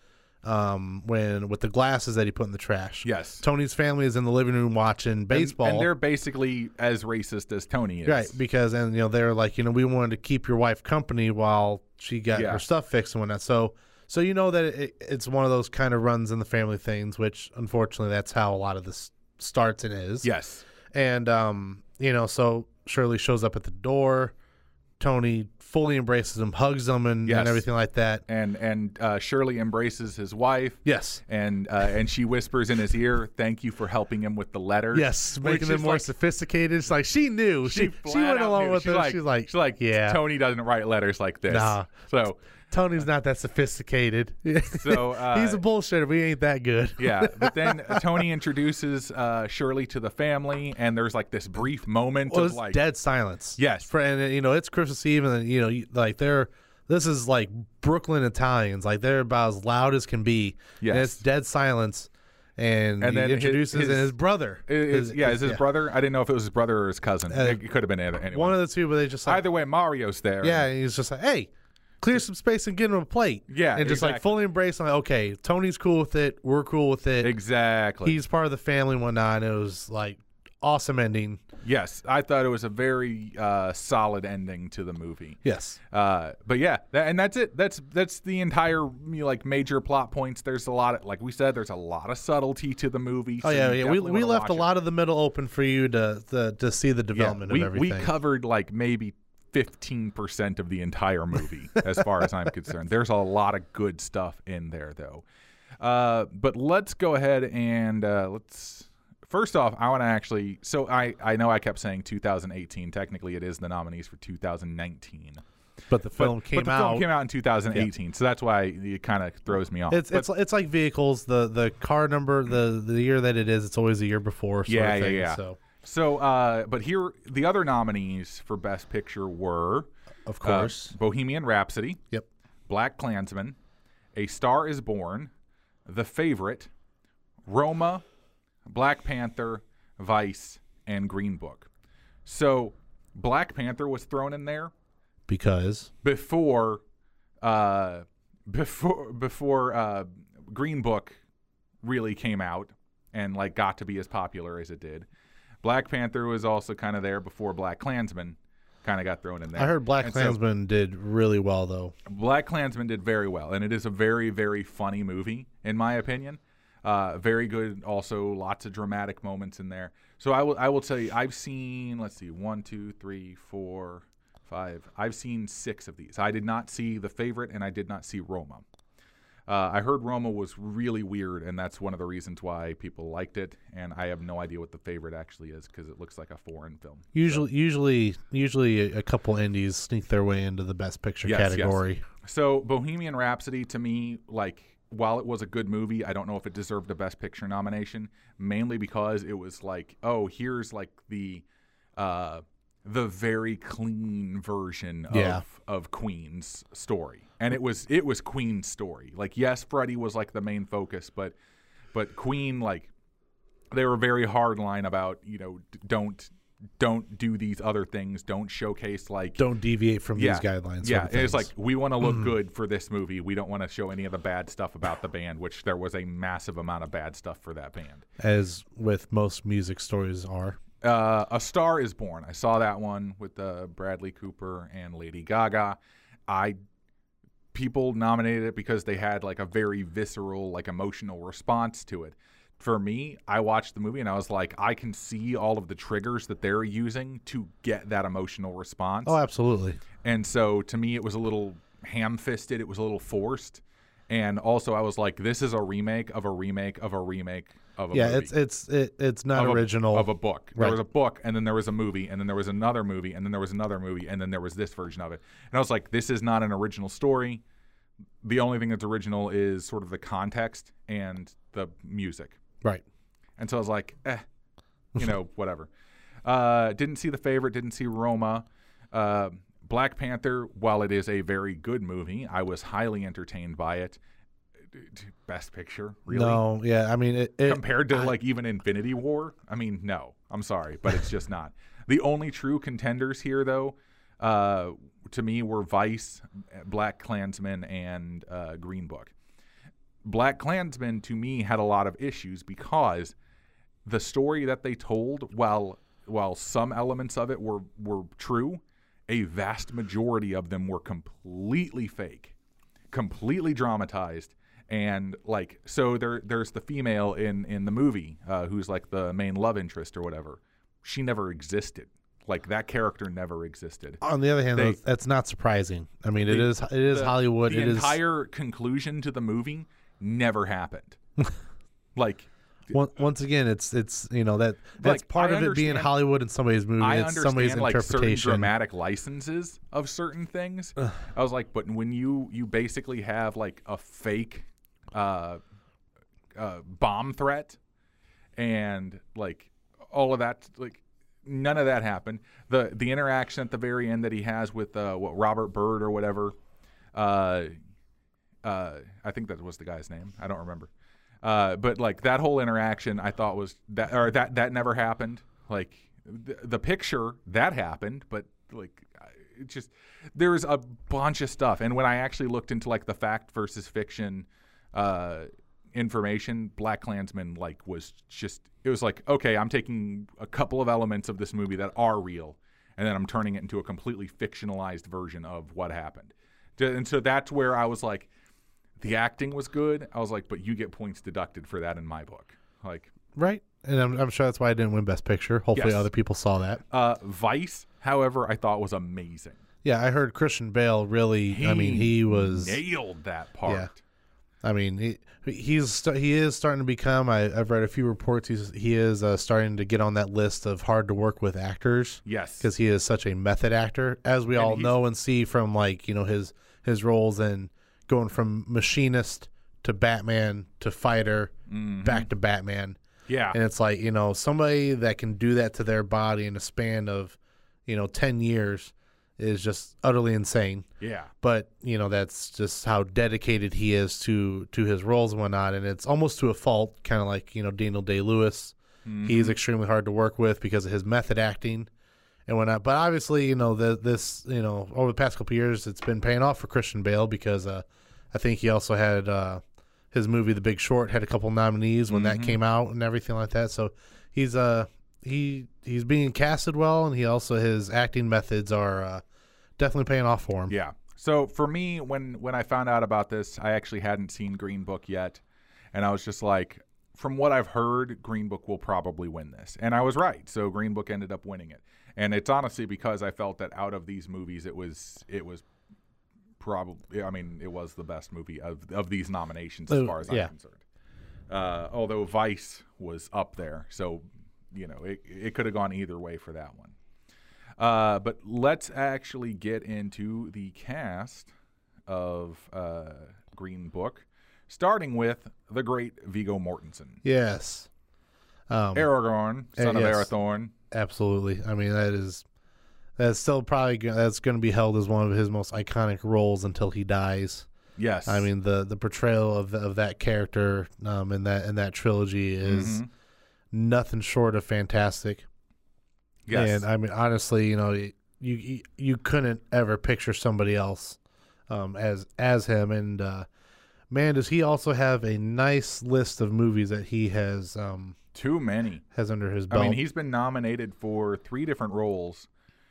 um, when with the glasses that he put in the trash. Yes. Tony's family is in the living room watching baseball. And, and they're basically as racist as Tony is. Right, because, and, you know, they're like, you know, we wanted to keep your wife company while she got yeah. her stuff fixed and whatnot. So, so you know that it, it's one of those kind of runs in the family things, which, unfortunately, that's how a lot of this starts and is. Yes. And, um, you know, so Shirley shows up at the door. Tony fully embraces him, hugs him, and, yes. and everything like that. And and uh, Shirley embraces his wife. Yes. And uh, and she whispers in his ear, thank you for helping him with the letter. Yes, making them more like, sophisticated. It's like she knew. She, she, she went along knew. with she's it. Like, she's like, she's like, yeah. Tony doesn't write letters like this. Nah. So Tony's not that sophisticated. So uh, he's a bullshitter. We ain't that good. Yeah, but then Tony introduces uh, Shirley to the family, and there's like this brief moment well, of it's like dead silence. Yes, For, and you know it's Christmas Eve, and you know like they're this is like Brooklyn Italians, like they're about as loud as can be. Yes, and it's dead silence. And, and he then introduces his, his, his brother. His, his, yeah, his, is his yeah. brother? I didn't know if it was his brother or his cousin. Uh, it could have been anyone. One of the two, but they just like, either way, Mario's there. Yeah, and he's just like, hey, clear some space and get him a plate. Yeah, and just exactly. like fully embrace. Like, okay, Tony's cool with it. We're cool with it. Exactly. He's part of the family and whatnot. And it was like awesome ending. Yes, I thought it was a very uh, solid ending to the movie. Yes, uh, but yeah, that, and that's it. That's that's the entire you know, like major plot points. There's a lot of, like we said, there's a lot of subtlety to the movie. Oh so yeah, yeah. We we left a it. lot of the middle open for you to to, to see the development yeah, we, of everything. We covered like maybe fifteen percent of the entire movie, as far as I'm concerned. There's a lot of good stuff in there, though. Uh, but let's go ahead and uh, let's. First off, I want to actually. So I, I know I kept saying two thousand eighteen. Technically, it is the nominees for two thousand nineteen. But the film but, came but the out. film came out in two thousand eighteen, yeah. So that's why it kind of throws me off. It's but, it's it's like vehicles. The the car number, the the year that it is, it's always a year before. Sort yeah, of thing, yeah, yeah. So, so uh, but here the other nominees for Best Picture were, of course, uh, Bohemian Rhapsody. Yep. Black Klansman, A Star Is Born, The Favorite, Roma, Black Panther, Vice, and Green Book. So Black Panther was thrown in there because before uh, before before uh, Green Book really came out and like got to be as popular as it did. Black Panther was also kind of there before Black Klansman kind of got thrown in there. I heard Black and Klansman so, did really well, though. Black Klansman did very well, and it is a very, very funny movie, in my opinion. Uh, very good. Also, lots of dramatic moments in there. So I will, I will tell you, I've seen, let's see, one, two, three, four, five. I've seen six of these. I did not see The Favorite, and I did not see Roma. Uh, I heard Roma was really weird, and that's one of the reasons why people liked it. And I have no idea what The Favorite actually is because it looks like a foreign film. Usually, so. usually, usually, a, a couple indies sneak their way into the Best Picture yes, category. Yes. So Bohemian Rhapsody, to me, like, while it was a good movie, I don't know if it deserved a Best Picture nomination. Mainly because it was like, oh, here's like the, uh, the very clean version of yeah. of Queen's story. And it was it was Queen's story. Like, yes, Freddie was like the main focus, but but Queen, like, they were very hard line about, you know, d- don't don't do these other things, don't showcase like don't deviate from yeah, these guidelines. Yeah, sort of and it's like things. we want to look Mhm. good for this movie. We don't want to show any of the bad stuff about the band, which there was a massive amount of bad stuff for that band. As with most music stories are. Uh, A Star Is Born. I saw that one with uh, Bradley Cooper and Lady Gaga. I people nominated it because they had like a very visceral, like emotional response to it. for me, I watched the movie and I was like, I can see all of the triggers that they're using to get that emotional response. Oh, absolutely. And so to me, it was a little ham-fisted. It was a little forced. And also, I was like, this is a remake of a remake of a remake of a yeah, movie. it's it's it, it's not of original. A, of a book. Right. There was a book, and then there was a movie, and then there was another movie, and then there was another movie, and then there was this version of it. And I was like, this is not an original story. The only thing that's original is sort of the context and the music. Right. And so I was like, eh, you know, whatever. Uh, didn't see The Favorite, didn't see Roma. Uh, Black Panther, while it is a very good movie, I was highly entertained by it. Best Picture, really? No, yeah, I mean, it, it, compared to I, like even Infinity War, I mean, no, I'm sorry, but it's just not. The only true contenders here, though, uh, to me, were Vice, Black Klansman, and uh, Green Book. Black Klansman, to me, had a lot of issues because the story that they told, while while some elements of it were were true, a vast majority of them were completely fake, completely dramatized. And like, so there, there's the female in, in the movie uh, who's like the main love interest or whatever. She never existed. Like that character never existed. On the other hand, they, though, that's not surprising. I mean, the, it is it is the, Hollywood. The it entire is... conclusion to the movie never happened. Like once, once again, it's it's you know that that's like, part I of it being Hollywood in somebody's movie. I it's understand somebody's like interpretation. certain dramatic licenses of certain things. I was like, but when you you basically have like a fake uh, uh, bomb threat and like all of that, like none of that happened. The the interaction at the very end that he has with uh, what Robert Byrd or whatever, uh, uh, I think that was the guy's name. I don't remember. Uh, but like that whole interaction, I thought was that or that that never happened. Like the, the picture that happened, but like it just there's a bunch of stuff. And when I actually looked into like the fact versus fiction uh, information, Black Klansman like was just it was like, okay, I'm taking a couple of elements of this movie that are real, and then I'm turning it into a completely fictionalized version of what happened. And so that's where I was like, the acting was good. I was like, but you get points deducted for that in my book. Like, right. And I'm, I'm sure that's why I didn't win Best Picture. Hopefully yes. other people saw that. Uh, Vice, however, I thought was amazing. Yeah, I heard Christian Bale really, He I mean, he was... nailed that part. Yeah. I mean, he he's he is starting to become. I, I've read a few reports. He's he is uh, starting to get on that list of hard to work with actors. Yes, because he is such a method actor, as we and all know and see from like you know his his roles in going from machinist to Batman to fighter mm-hmm. back to Batman. Yeah, and it's like you know somebody that can do that to their body in a span of you know ten years. Is just utterly insane. Yeah. But, you know, that's just how dedicated he is to to his roles and whatnot. And it's almost to a fault, kind of like, you know, Daniel Day-Lewis. Mm-hmm. He's extremely hard to work with because of his method acting and whatnot. But obviously, you know, the, this, you know, over the past couple of years, it's been paying off for Christian Bale because uh, I think he also had uh, his movie, The Big Short, had a couple nominees when mm-hmm. that came out and everything like that. So he's uh, he he's being casted well, and he also, his acting methods are uh, definitely paying off for him. Yeah. So for me, when when I found out about this, I actually hadn't seen Green Book yet, and I was just like, from what I've heard, Green Book will probably win this, and I was right. So Green Book ended up winning it, and it's honestly because I felt that out of these movies, it was it was probably, I mean, it was the best movie of of these nominations as far as yeah. I'm concerned. Uh, although Vice was up there, so you know it it could have gone either way for that one. Uh, but let's actually get into the cast of uh, Green Book, starting with the great Viggo Mortensen. Yes. Um, Aragorn, son uh, of yes, Arathorn. Absolutely. I mean, that is that's still probably that's going to be held as one of his most iconic roles until he dies. Yes. I mean, the the portrayal of the, of that character um, in that in that trilogy is mm-hmm. nothing short of fantastic. Yes. And I mean, honestly, you know, you you, you couldn't ever picture somebody else um, as as him. And uh, man, does he also have a nice list of movies that he has um, too many has under his belt. I mean, he's been nominated for three different roles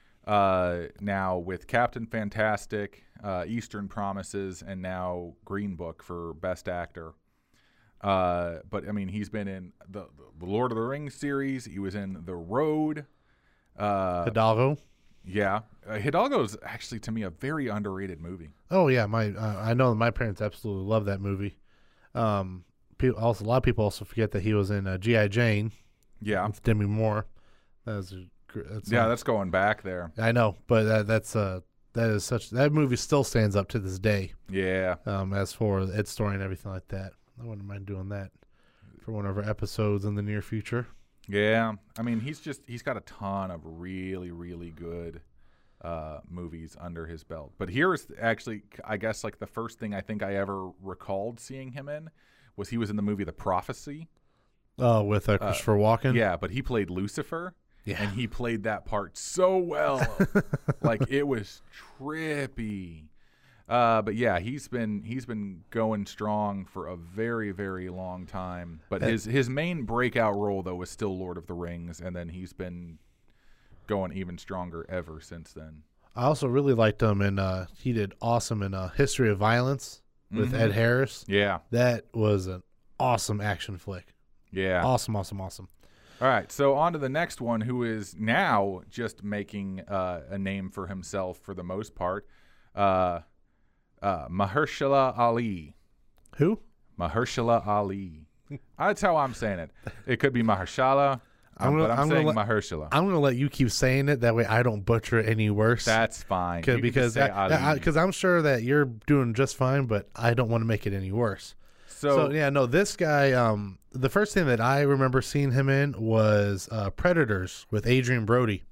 uh, now with Captain Fantastic, uh, Eastern Promises, and now Green Book for Best Actor. Uh, but I mean, he's been in the, the Lord of the Rings series. He was in The Road. Uh, Hidalgo. Yeah, uh, Hidalgo is actually to me a very underrated movie. Oh yeah, my uh, I know my parents absolutely love that movie. Um, people, also a lot of people also forget that he was in uh, G I. Jane. Yeah, with Demi Moore. That was a, that's yeah, uh, that's going back there. I know, but that, that's uh that is such that movie still stands up to this day. Yeah. Um, as for its story and everything like that, I wouldn't mind doing that for one of our episodes in the near future. Yeah, I mean, he's just he's got a ton of really, really good uh, movies under his belt. But here's actually, I guess, like the first thing I think I ever recalled seeing him in was he was in the movie The Prophecy. Oh, with uh, Christopher uh, Walken. Yeah, but he played Lucifer. Yeah, and he played that part so well, like it was trippy. Uh, but yeah, he's been he's been going strong for a very, very long time. But his his main breakout role though was still Lord of the Rings, and then he's been going even stronger ever since then. I also really liked him, and uh, he did awesome in uh, History of Violence with mm-hmm. Ed Harris. Yeah, that was an awesome action flick. Yeah, awesome, awesome, awesome. All right, so on to the next one, who is now just making uh, a name for himself for the most part. Uh, Uh, Mahershala Ali. Who? Mahershala Ali. That's how I'm saying it. It could be Mahershala, um, gonna, but I'm, I'm saying let, Mahershala. I'm going to let you keep saying it. That way I don't butcher it any worse. That's fine. Cause, because I, I, I'm sure that you're doing just fine, but I don't want to make it any worse. So, so yeah, no, this guy, um, the first thing that I remember seeing him in was uh, Predators with Adrian Brody.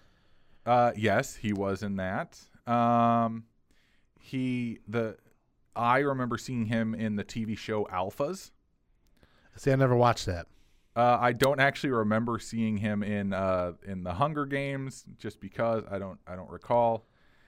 Uh, yes, he was in that. Um... He the I remember seeing him in the T V show Alphas. See, I never watched that. Uh, I don't actually remember seeing him in uh, in the Hunger Games, just because I don't I don't recall.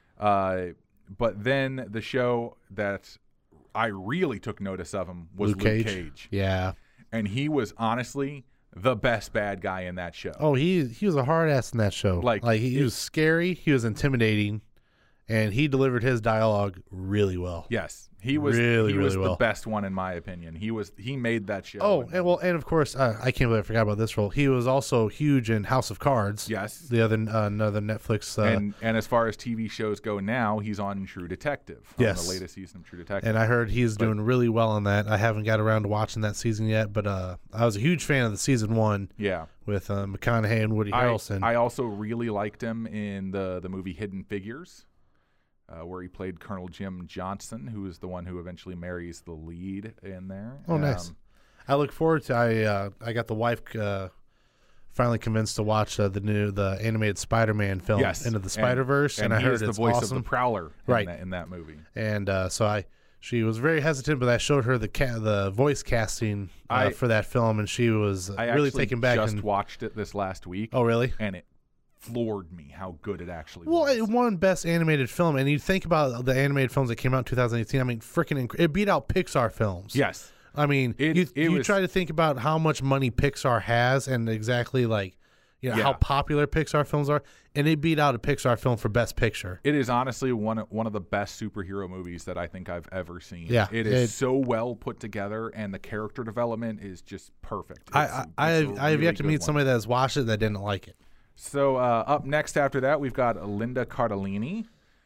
Uh, but then the show that I really took notice of him was Luke, Luke Cage. Cage. Yeah, and he was honestly the best bad guy in that show. Oh, he he was a hard ass in that show. Like, like he, he was scary. He was intimidating. And he delivered his dialogue really well. Yes, he was really, he really was well. the best one in my opinion. He was he made that show. Oh, and well, and of course, uh, I can't believe I forgot about this role. He was also huge in House of Cards. Yes, the other uh, another Netflix. Uh, and and as far as T V shows go now, he's on True Detective. On yes, the latest season of True Detective. And I heard he's but, doing really well on that. I haven't got around to watching that season yet, but uh, I was a huge fan of the season one. Yeah, with uh, McConaughey and Woody I, Harrelson. I also really liked him in the the movie Hidden Figures. Uh, where he played Colonel Jim Johnson, who is the one who eventually marries the lead in there. Oh, um, nice. I look forward to. I uh, I got the wife uh, finally convinced to watch uh, the new the animated Spider-Man film, yes. Into the Spider-Verse, and, and, and I heard is it's the voice awesome. of the Prowler, right, in that, in that movie. And uh, so I, she was very hesitant, but I showed her the ca- the voice casting uh, I, for that film, and she was I really taken back. I just and, watched it this last week. Oh, really? And it floored me how good it actually well, was. Well, it won Best Animated Film, and you think about the animated films that came out in two thousand eighteen. I mean, freaking, inc- it beat out Pixar films. Yes, I mean, it, you, it you was, try to think about how much money Pixar has, and exactly like, you know, yeah. how popular Pixar films are, and it beat out a Pixar film for Best Picture. It is honestly one of, one of the best superhero movies that I think I've ever seen. Yeah, it is it, so well put together, and the character development is just perfect. It's, I I, it's I have, really I have yet to meet one. somebody that has watched it that didn't like it. So uh, up next after that, we've got Linda Cardellini.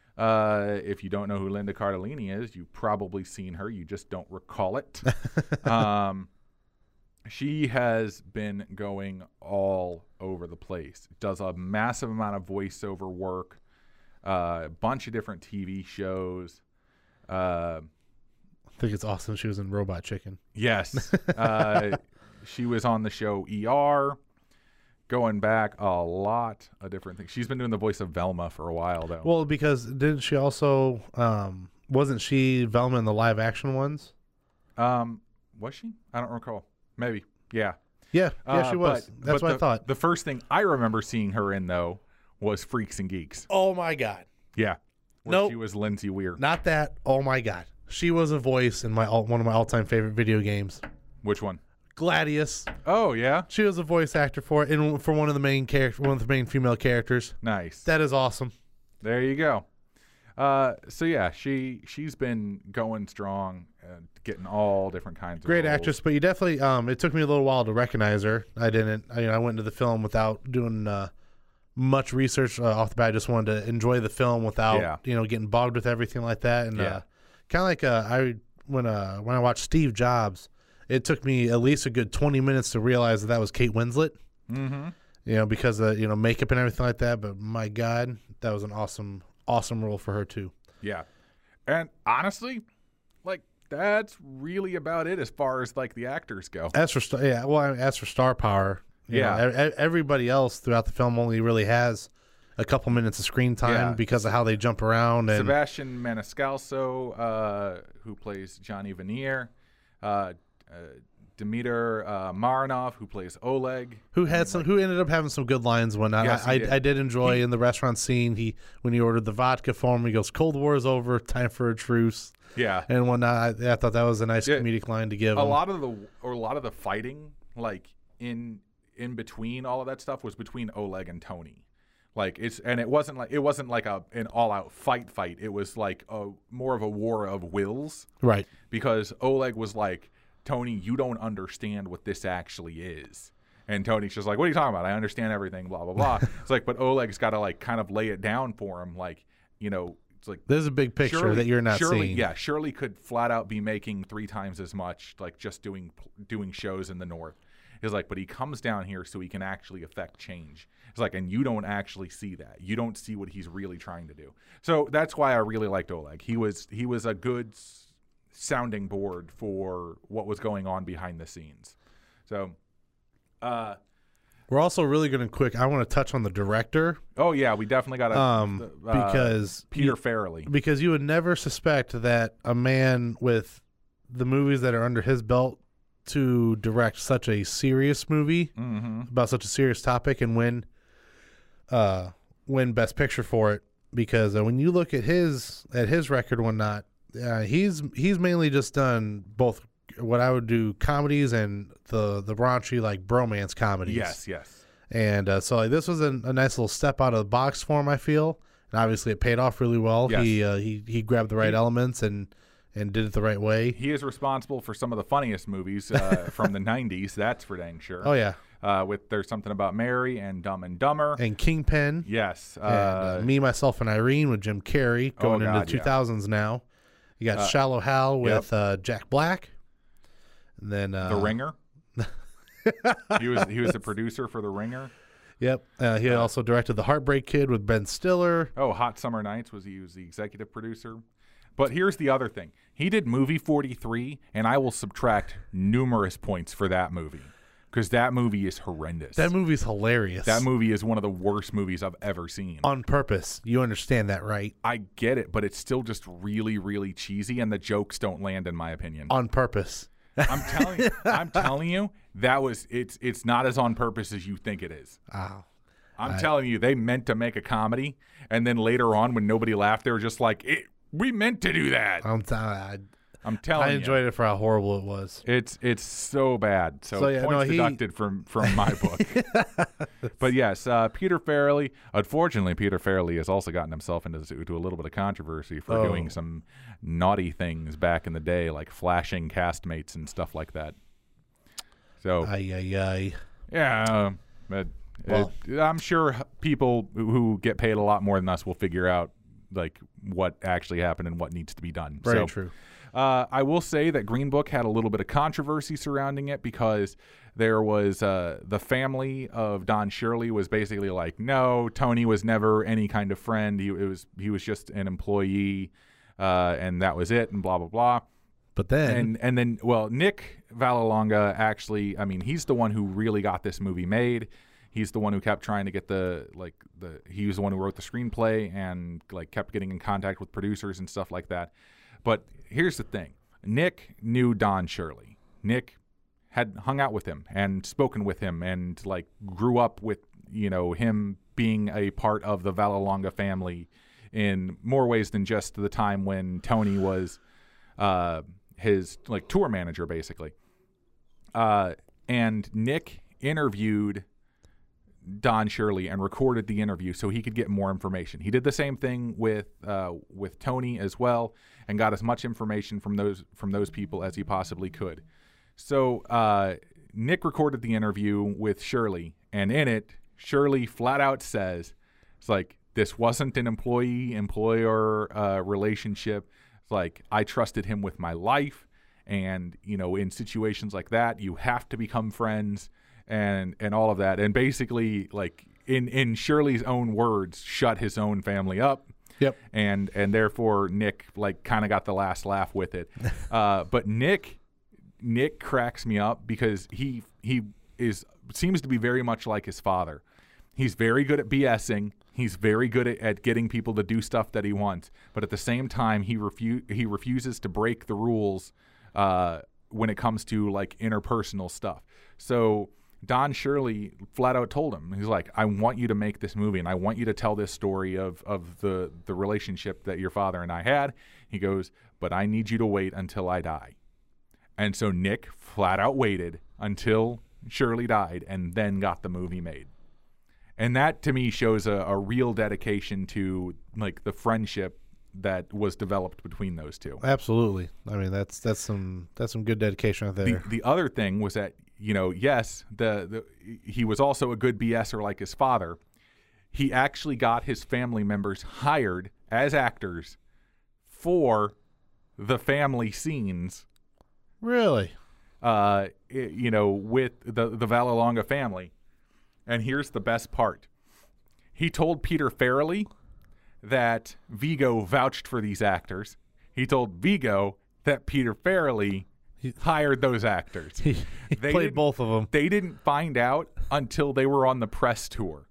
Uh, if you don't know who Linda Cardellini is, you've probably seen her. You just don't recall it. um, she has been going all over the place. Does a massive amount of voiceover work, uh, a bunch of different T V shows. Uh, I think it's awesome she was in Robot Chicken. Yes. uh, she was on the show E R. Going back a lot of different things. She's been doing the voice of Velma for a while, though. Well, because didn't she also, um, wasn't she Velma in the live action ones? Um, was she? I don't recall. Maybe. Yeah. Yeah, yeah, uh, she was. But, That's but what the, I thought. The first thing I remember seeing her in, though, was Freaks and Geeks. Oh, my God. Yeah. No, nope. She was Lindsay Weir. Not that. Oh, my God. She was a voice in my one of my all-time favorite video games. Which one? Gladius. Oh, yeah? She was a voice actor for it, and for one of the main character, one of the main female characters. Nice. That is awesome. There you go. Uh, so yeah, she she's been going strong, and getting all different kinds of Great roles. actress, but you definitely. Um, it took me a little while to recognize her. I didn't. I, you know, I went into the film without doing uh, much research uh, off the bat. I just wanted to enjoy the film without, Yeah. you know, getting bogged with everything like that. And Yeah. uh, kind of like uh, I when uh when I watched Steve Jobs, it took me at least a good twenty minutes to realize that that was Kate Winslet. Mm-hmm. You know, because of you know makeup and everything like that. But my God, that was an awesome, awesome role for her too. Yeah, and honestly, like that's really about it as far as like the actors go. As for star, yeah, well, I mean, as for star power, you Yeah. know, e- e- everybody else throughout the film only really has a couple minutes of screen time Yeah. because of how they jump around. And Sebastian Maniscalco, uh, who plays Johnny Veneer, uh, uh, Dmitry uh, Marinov, who plays Oleg. who had And, some, like, who ended up having some good lines when I, Yes, he I, did. I did enjoy He- in the restaurant scene. He when he ordered the vodka for him, he goes, "Cold War is over, time for a truce," yeah, and whatnot. I, I thought that was a nice Yeah. comedic line to give a him. lot of the or a lot of the fighting, like in in between all of that stuff, was between Oleg and Tony. Like it's and it wasn't like it wasn't like a an all out fight fight. It was like a more of a war of wills. Right. Because Oleg was like, Tony, you don't understand what this actually is. And Tony's just like, what are you talking about? I understand everything, blah, blah, blah. It's like, but Oleg's got to like kind of lay it down for him. Like, you know, it's like, There's a big picture Shirley- that you're not Shirley, seeing. Yeah, Shirley could flat out be making three times as much, like just doing doing shows in the North. It's like, but he comes down here so he can actually affect change. It's like, and you don't actually see that. You don't see what he's really trying to do. So that's why I really liked Oleg. He was he was a good s- sounding board for what was going on behind the scenes. So, uh, We're also really going to quick. I want to touch on the director oh yeah, we definitely got to um, uh, because Peter you- Farrelly. because you would never suspect that a man with the movies that are under his belt to direct such a serious movie Mm-hmm. about such a serious topic and win uh win best picture for it, because uh, when you look at his at his record and whatnot, uh, he's he's mainly just done both what I would do comedies and the the raunchy like bromance comedies. Yes, yes. And uh, so like, this was a, a nice little step out of the box for him, I feel, and obviously it paid off really well. Yes. He uh, he he grabbed the right He- elements and and did it the right way. He is responsible for some of the funniest movies uh, from the nineties. That's for dang sure. Oh yeah, Uh, with There's Something About Mary and Dumb and Dumber. and Kingpin, Yes. Uh, and uh, Me, Myself, and Irene with Jim Carrey going Oh, into God, the yeah. two thousands now. You got Uh, Shallow Hal yep. with uh, Jack Black, and then uh, The Ringer. he was he was the producer for The Ringer. Yep, uh, he also directed The Heartbreak Kid with Ben Stiller. Oh, Hot Summer Nights was he was the executive producer. But here's the other thing. He did movie forty-three, and I will subtract numerous points for that movie because that movie is horrendous. That movie's hilarious. That movie is one of the worst movies I've ever seen. on purpose. You understand that, right? I get it, but it's still just really, really cheesy, and the jokes don't land, in my opinion. On purpose. I'm telling you, I'm telling you, that was it's it's not as on purpose as you think it is. Wow. I'm telling you, they meant to make a comedy, and then later on, when nobody laughed, they were just like, it, "We meant to do that." I'm t- I, I'm telling I you, enjoyed it for how horrible it was. it's it's so bad. So, So, yeah, points no, he- deducted from from my book. But yes, uh, Peter Farrelly. Unfortunately, Peter Farrelly has also gotten himself into, into a little bit of controversy for Oh. doing some naughty things back in the day, like flashing castmates and stuff like that. So Ay, ay, ay. yeah, uh, but Well- it, I'm sure people who who get paid a lot more than us will figure out like what actually happened and what needs to be done. Very so, true. Uh, I will say that Green Book had a little bit of controversy surrounding it because there was uh, the family of Don Shirley was basically like, no, Tony was never any kind of friend. He it was he was just an employee, uh, and that was it, and blah blah blah. But then, And and then well, Nick Vallelonga actually, I mean, he's the one who really got this movie made. He's the one who kept trying to get the like the he was the one who wrote the screenplay and like kept getting in contact with producers and stuff like that. But here's the thing. Nick knew Don Shirley. Nick had hung out with him and spoken with him and like grew up with, you know, him being a part of the Vallelonga family in more ways than just the time when Tony was uh, his like tour manager, basically. Uh, and Nick interviewed Don Shirley and recorded the interview so he could get more information. He did the same thing with uh, with Tony as well, and got as much information from those from those people as he possibly could. So uh, Nick recorded the interview with Shirley, and in it, Shirley flat out says, "It's like this wasn't an employee-employer uh, relationship. It's like I trusted him with my life." And, you know, in situations like that, you have to become friends and and all of that. And basically, like, in, in Shirley's own words, shut his own family up. Yep. And and therefore, Nick, like, kind of got the last laugh with it. uh, but Nick Nick cracks me up because he he is seems to be very much like his father. He's very good at BSing. He's very good at, at getting people to do stuff that he wants. But at the same time, he refu- he refuses to break the rules Uh, when it comes to like interpersonal stuff. So Don Shirley flat out told him, he's like, I want you to make this movie and I want you to tell this story of, of the, the relationship that your father and I had. He goes, but I need you to wait until I die. And so Nick flat out waited until Shirley died and then got the movie made. And that to me shows a, a real dedication to like the friendship that was developed between those two. Absolutely. I mean, that's that's some that's some good dedication right there. The, the other thing was that, you know, yes, the, the he was also a good BSer like his father. He actually got his family members hired as actors for the family scenes. Really? Uh, it, you know, with the the Vallelonga family. And here's the best part. He told Peter Farrelly that Vigo vouched for these actors. He told Vigo that Peter Farrelly he, hired those actors. He, he they played both of them. They didn't find out until they were on the press tour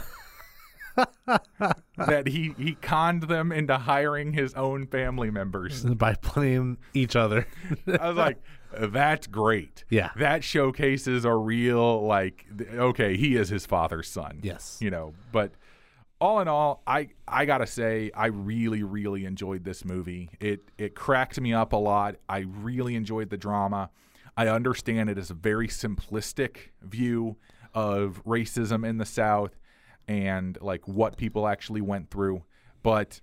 that he, he conned them into hiring his own family members. By playing each other. I was like, that's great. Yeah. That showcases a real, like, okay, he is his father's son. Yes. You know, but all in all, I, I gotta say, I really, really enjoyed this movie. It it cracked me up a lot. I really enjoyed the drama. I understand it is a very simplistic view of racism in the South and like what people actually went through. But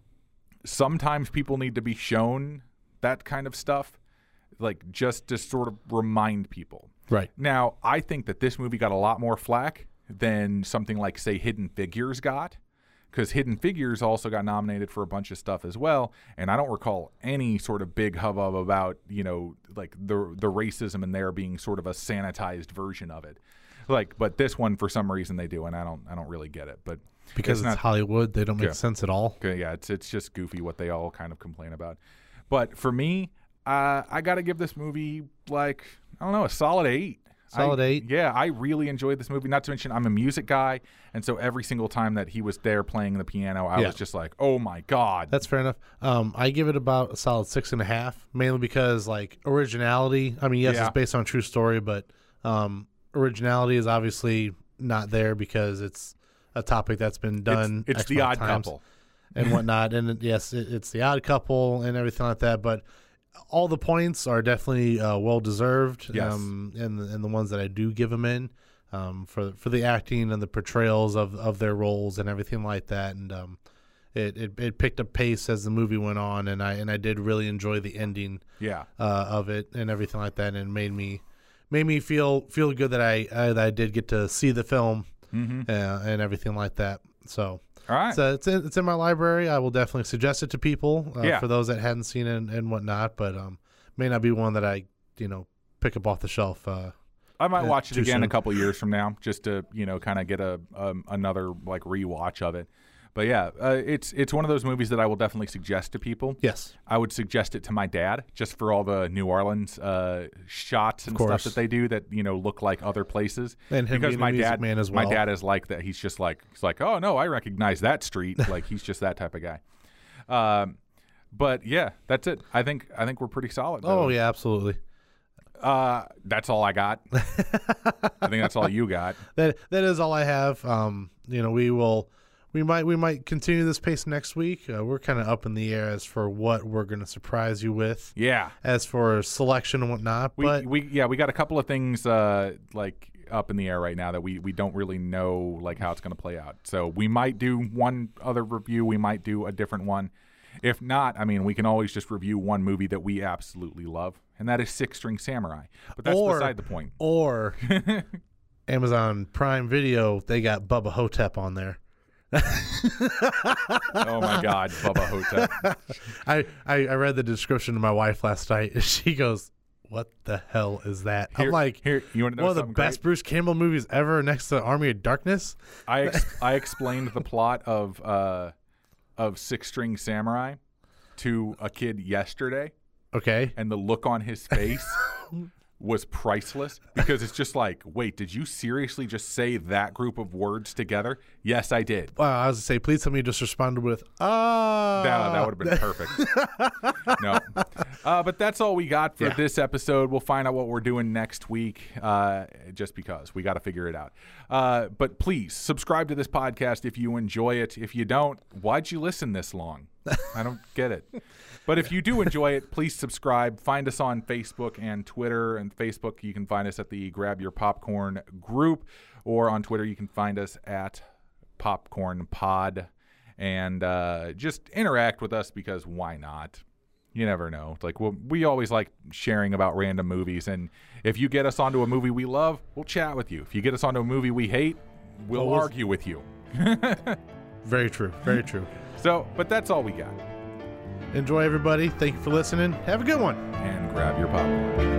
sometimes people need to be shown that kind of stuff, like just to sort of remind people. Right. Now, I think that this movie got a lot more flack than something like, say, Hidden Figures got, because Hidden Figures also got nominated for a bunch of stuff as well, and I don't recall any sort of big hubbub about, you know, like the the racism in there being sort of a sanitized version of it. Like, but this one, for some reason, they do, and I don't I don't really get it. But because it's, it's not, Hollywood, they don't make yeah. sense at all. Okay, yeah, it's it's just goofy what they all kind of complain about. But for me, uh, I got to give this movie, like, I don't know, a solid eight. Solid I, eight. Yeah, I really enjoyed this movie. Not to mention, I'm a music guy, and so every single time that he was there playing the piano, I yeah. was just like, "Oh my god!" That's fair enough. Um, I give it about a solid six and a half, mainly because like originality. I mean, yes, yeah. it's based on a true story, but um, originality is obviously not there because it's a topic that's been done. It's, it's the Odd Couple and whatnot, and yes, it, it's the Odd Couple and everything like that, but. All the points are definitely uh, well deserved, yes. um, and the, and the ones that I do give them in um, for for the acting and the portrayals of, of their roles and everything like that, and um, it, it it picked up pace as the movie went on, and I and I did really enjoy the ending, yeah, uh, of it and everything like that, and it made me made me feel feel good that I uh, that I did get to see the film mm-hmm. uh, and everything like that. So. All right. So it's in, it's in my library. I will definitely suggest it to people uh, yeah. for those that hadn't seen it and, and whatnot, but um, may not be one that I, you know, pick up off the shelf. Uh, I might watch it again soon. a couple years from now just to, you know, kind of get a um, another like rewatch of it. But yeah, uh, it's it's one of those movies that I will definitely suggest to people. Yes. I would suggest it to my dad just for all the New Orleans uh, shots and stuff that they do that, you know, look like other places. And him because being my a music dad, man as well. my dad is like that. He's just like he's like, oh no, I recognize that street. Like he's just that type of guy. Um, but yeah, that's it. I think I think we're pretty solid. Though. Oh yeah, absolutely. Uh, that's all I got. I think that's all you got. That that is all I have. Um, you know, we will. We might we might continue this pace next week. Uh, we're kind of up in the air as for what we're going to surprise you with. Yeah. As for selection and whatnot, we, but we yeah we got a couple of things uh, like up in the air right now that we we don't really know like how it's going to play out. So we might do one other review, we might do a different one. If not, I mean, we can always just review one movie that we absolutely love, and that is Six String Samurai. But that's or, beside the point. Or Amazon Prime Video, they got Bubba Hotep on there. Oh my God, Bubba Hotep. I, I, I read the description to my wife last night, and she goes, "What the hell is that?" Here, I'm like, here, you want to know one of the something best great? Bruce Campbell movies ever, next to Army of Darkness. I ex- I explained the plot of uh of Six String Samurai to a kid yesterday, Okay. and the look on his face was priceless, because it's just like, wait, did you seriously just say that group of words together? Yes, I did. Well, I was to say, please tell me you just responded with, ah. That, that would have been perfect. No. Uh, but that's all we got for Yeah. this episode. We'll find out what we're doing next week, uh, just because. We got to figure it out. Uh, but please, subscribe to this podcast if you enjoy it. If you don't, why'd you listen this long? I don't get it. But if you do enjoy it, please subscribe. Find us on Facebook and Twitter. And Facebook, you can find us at the Grab Your Popcorn group. Or on Twitter, you can find us at Popcorn Pod. And uh, just interact with us, because why not? You never know. Like, well, we always like sharing about random movies. And if you get us onto a movie we love, we'll chat with you. If you get us onto a movie we hate, we'll Oh, we'll- argue with you. Very true. Very true. So, but that's all we got. Enjoy, everybody. Thank you for listening. Have a good one. And grab your popcorn.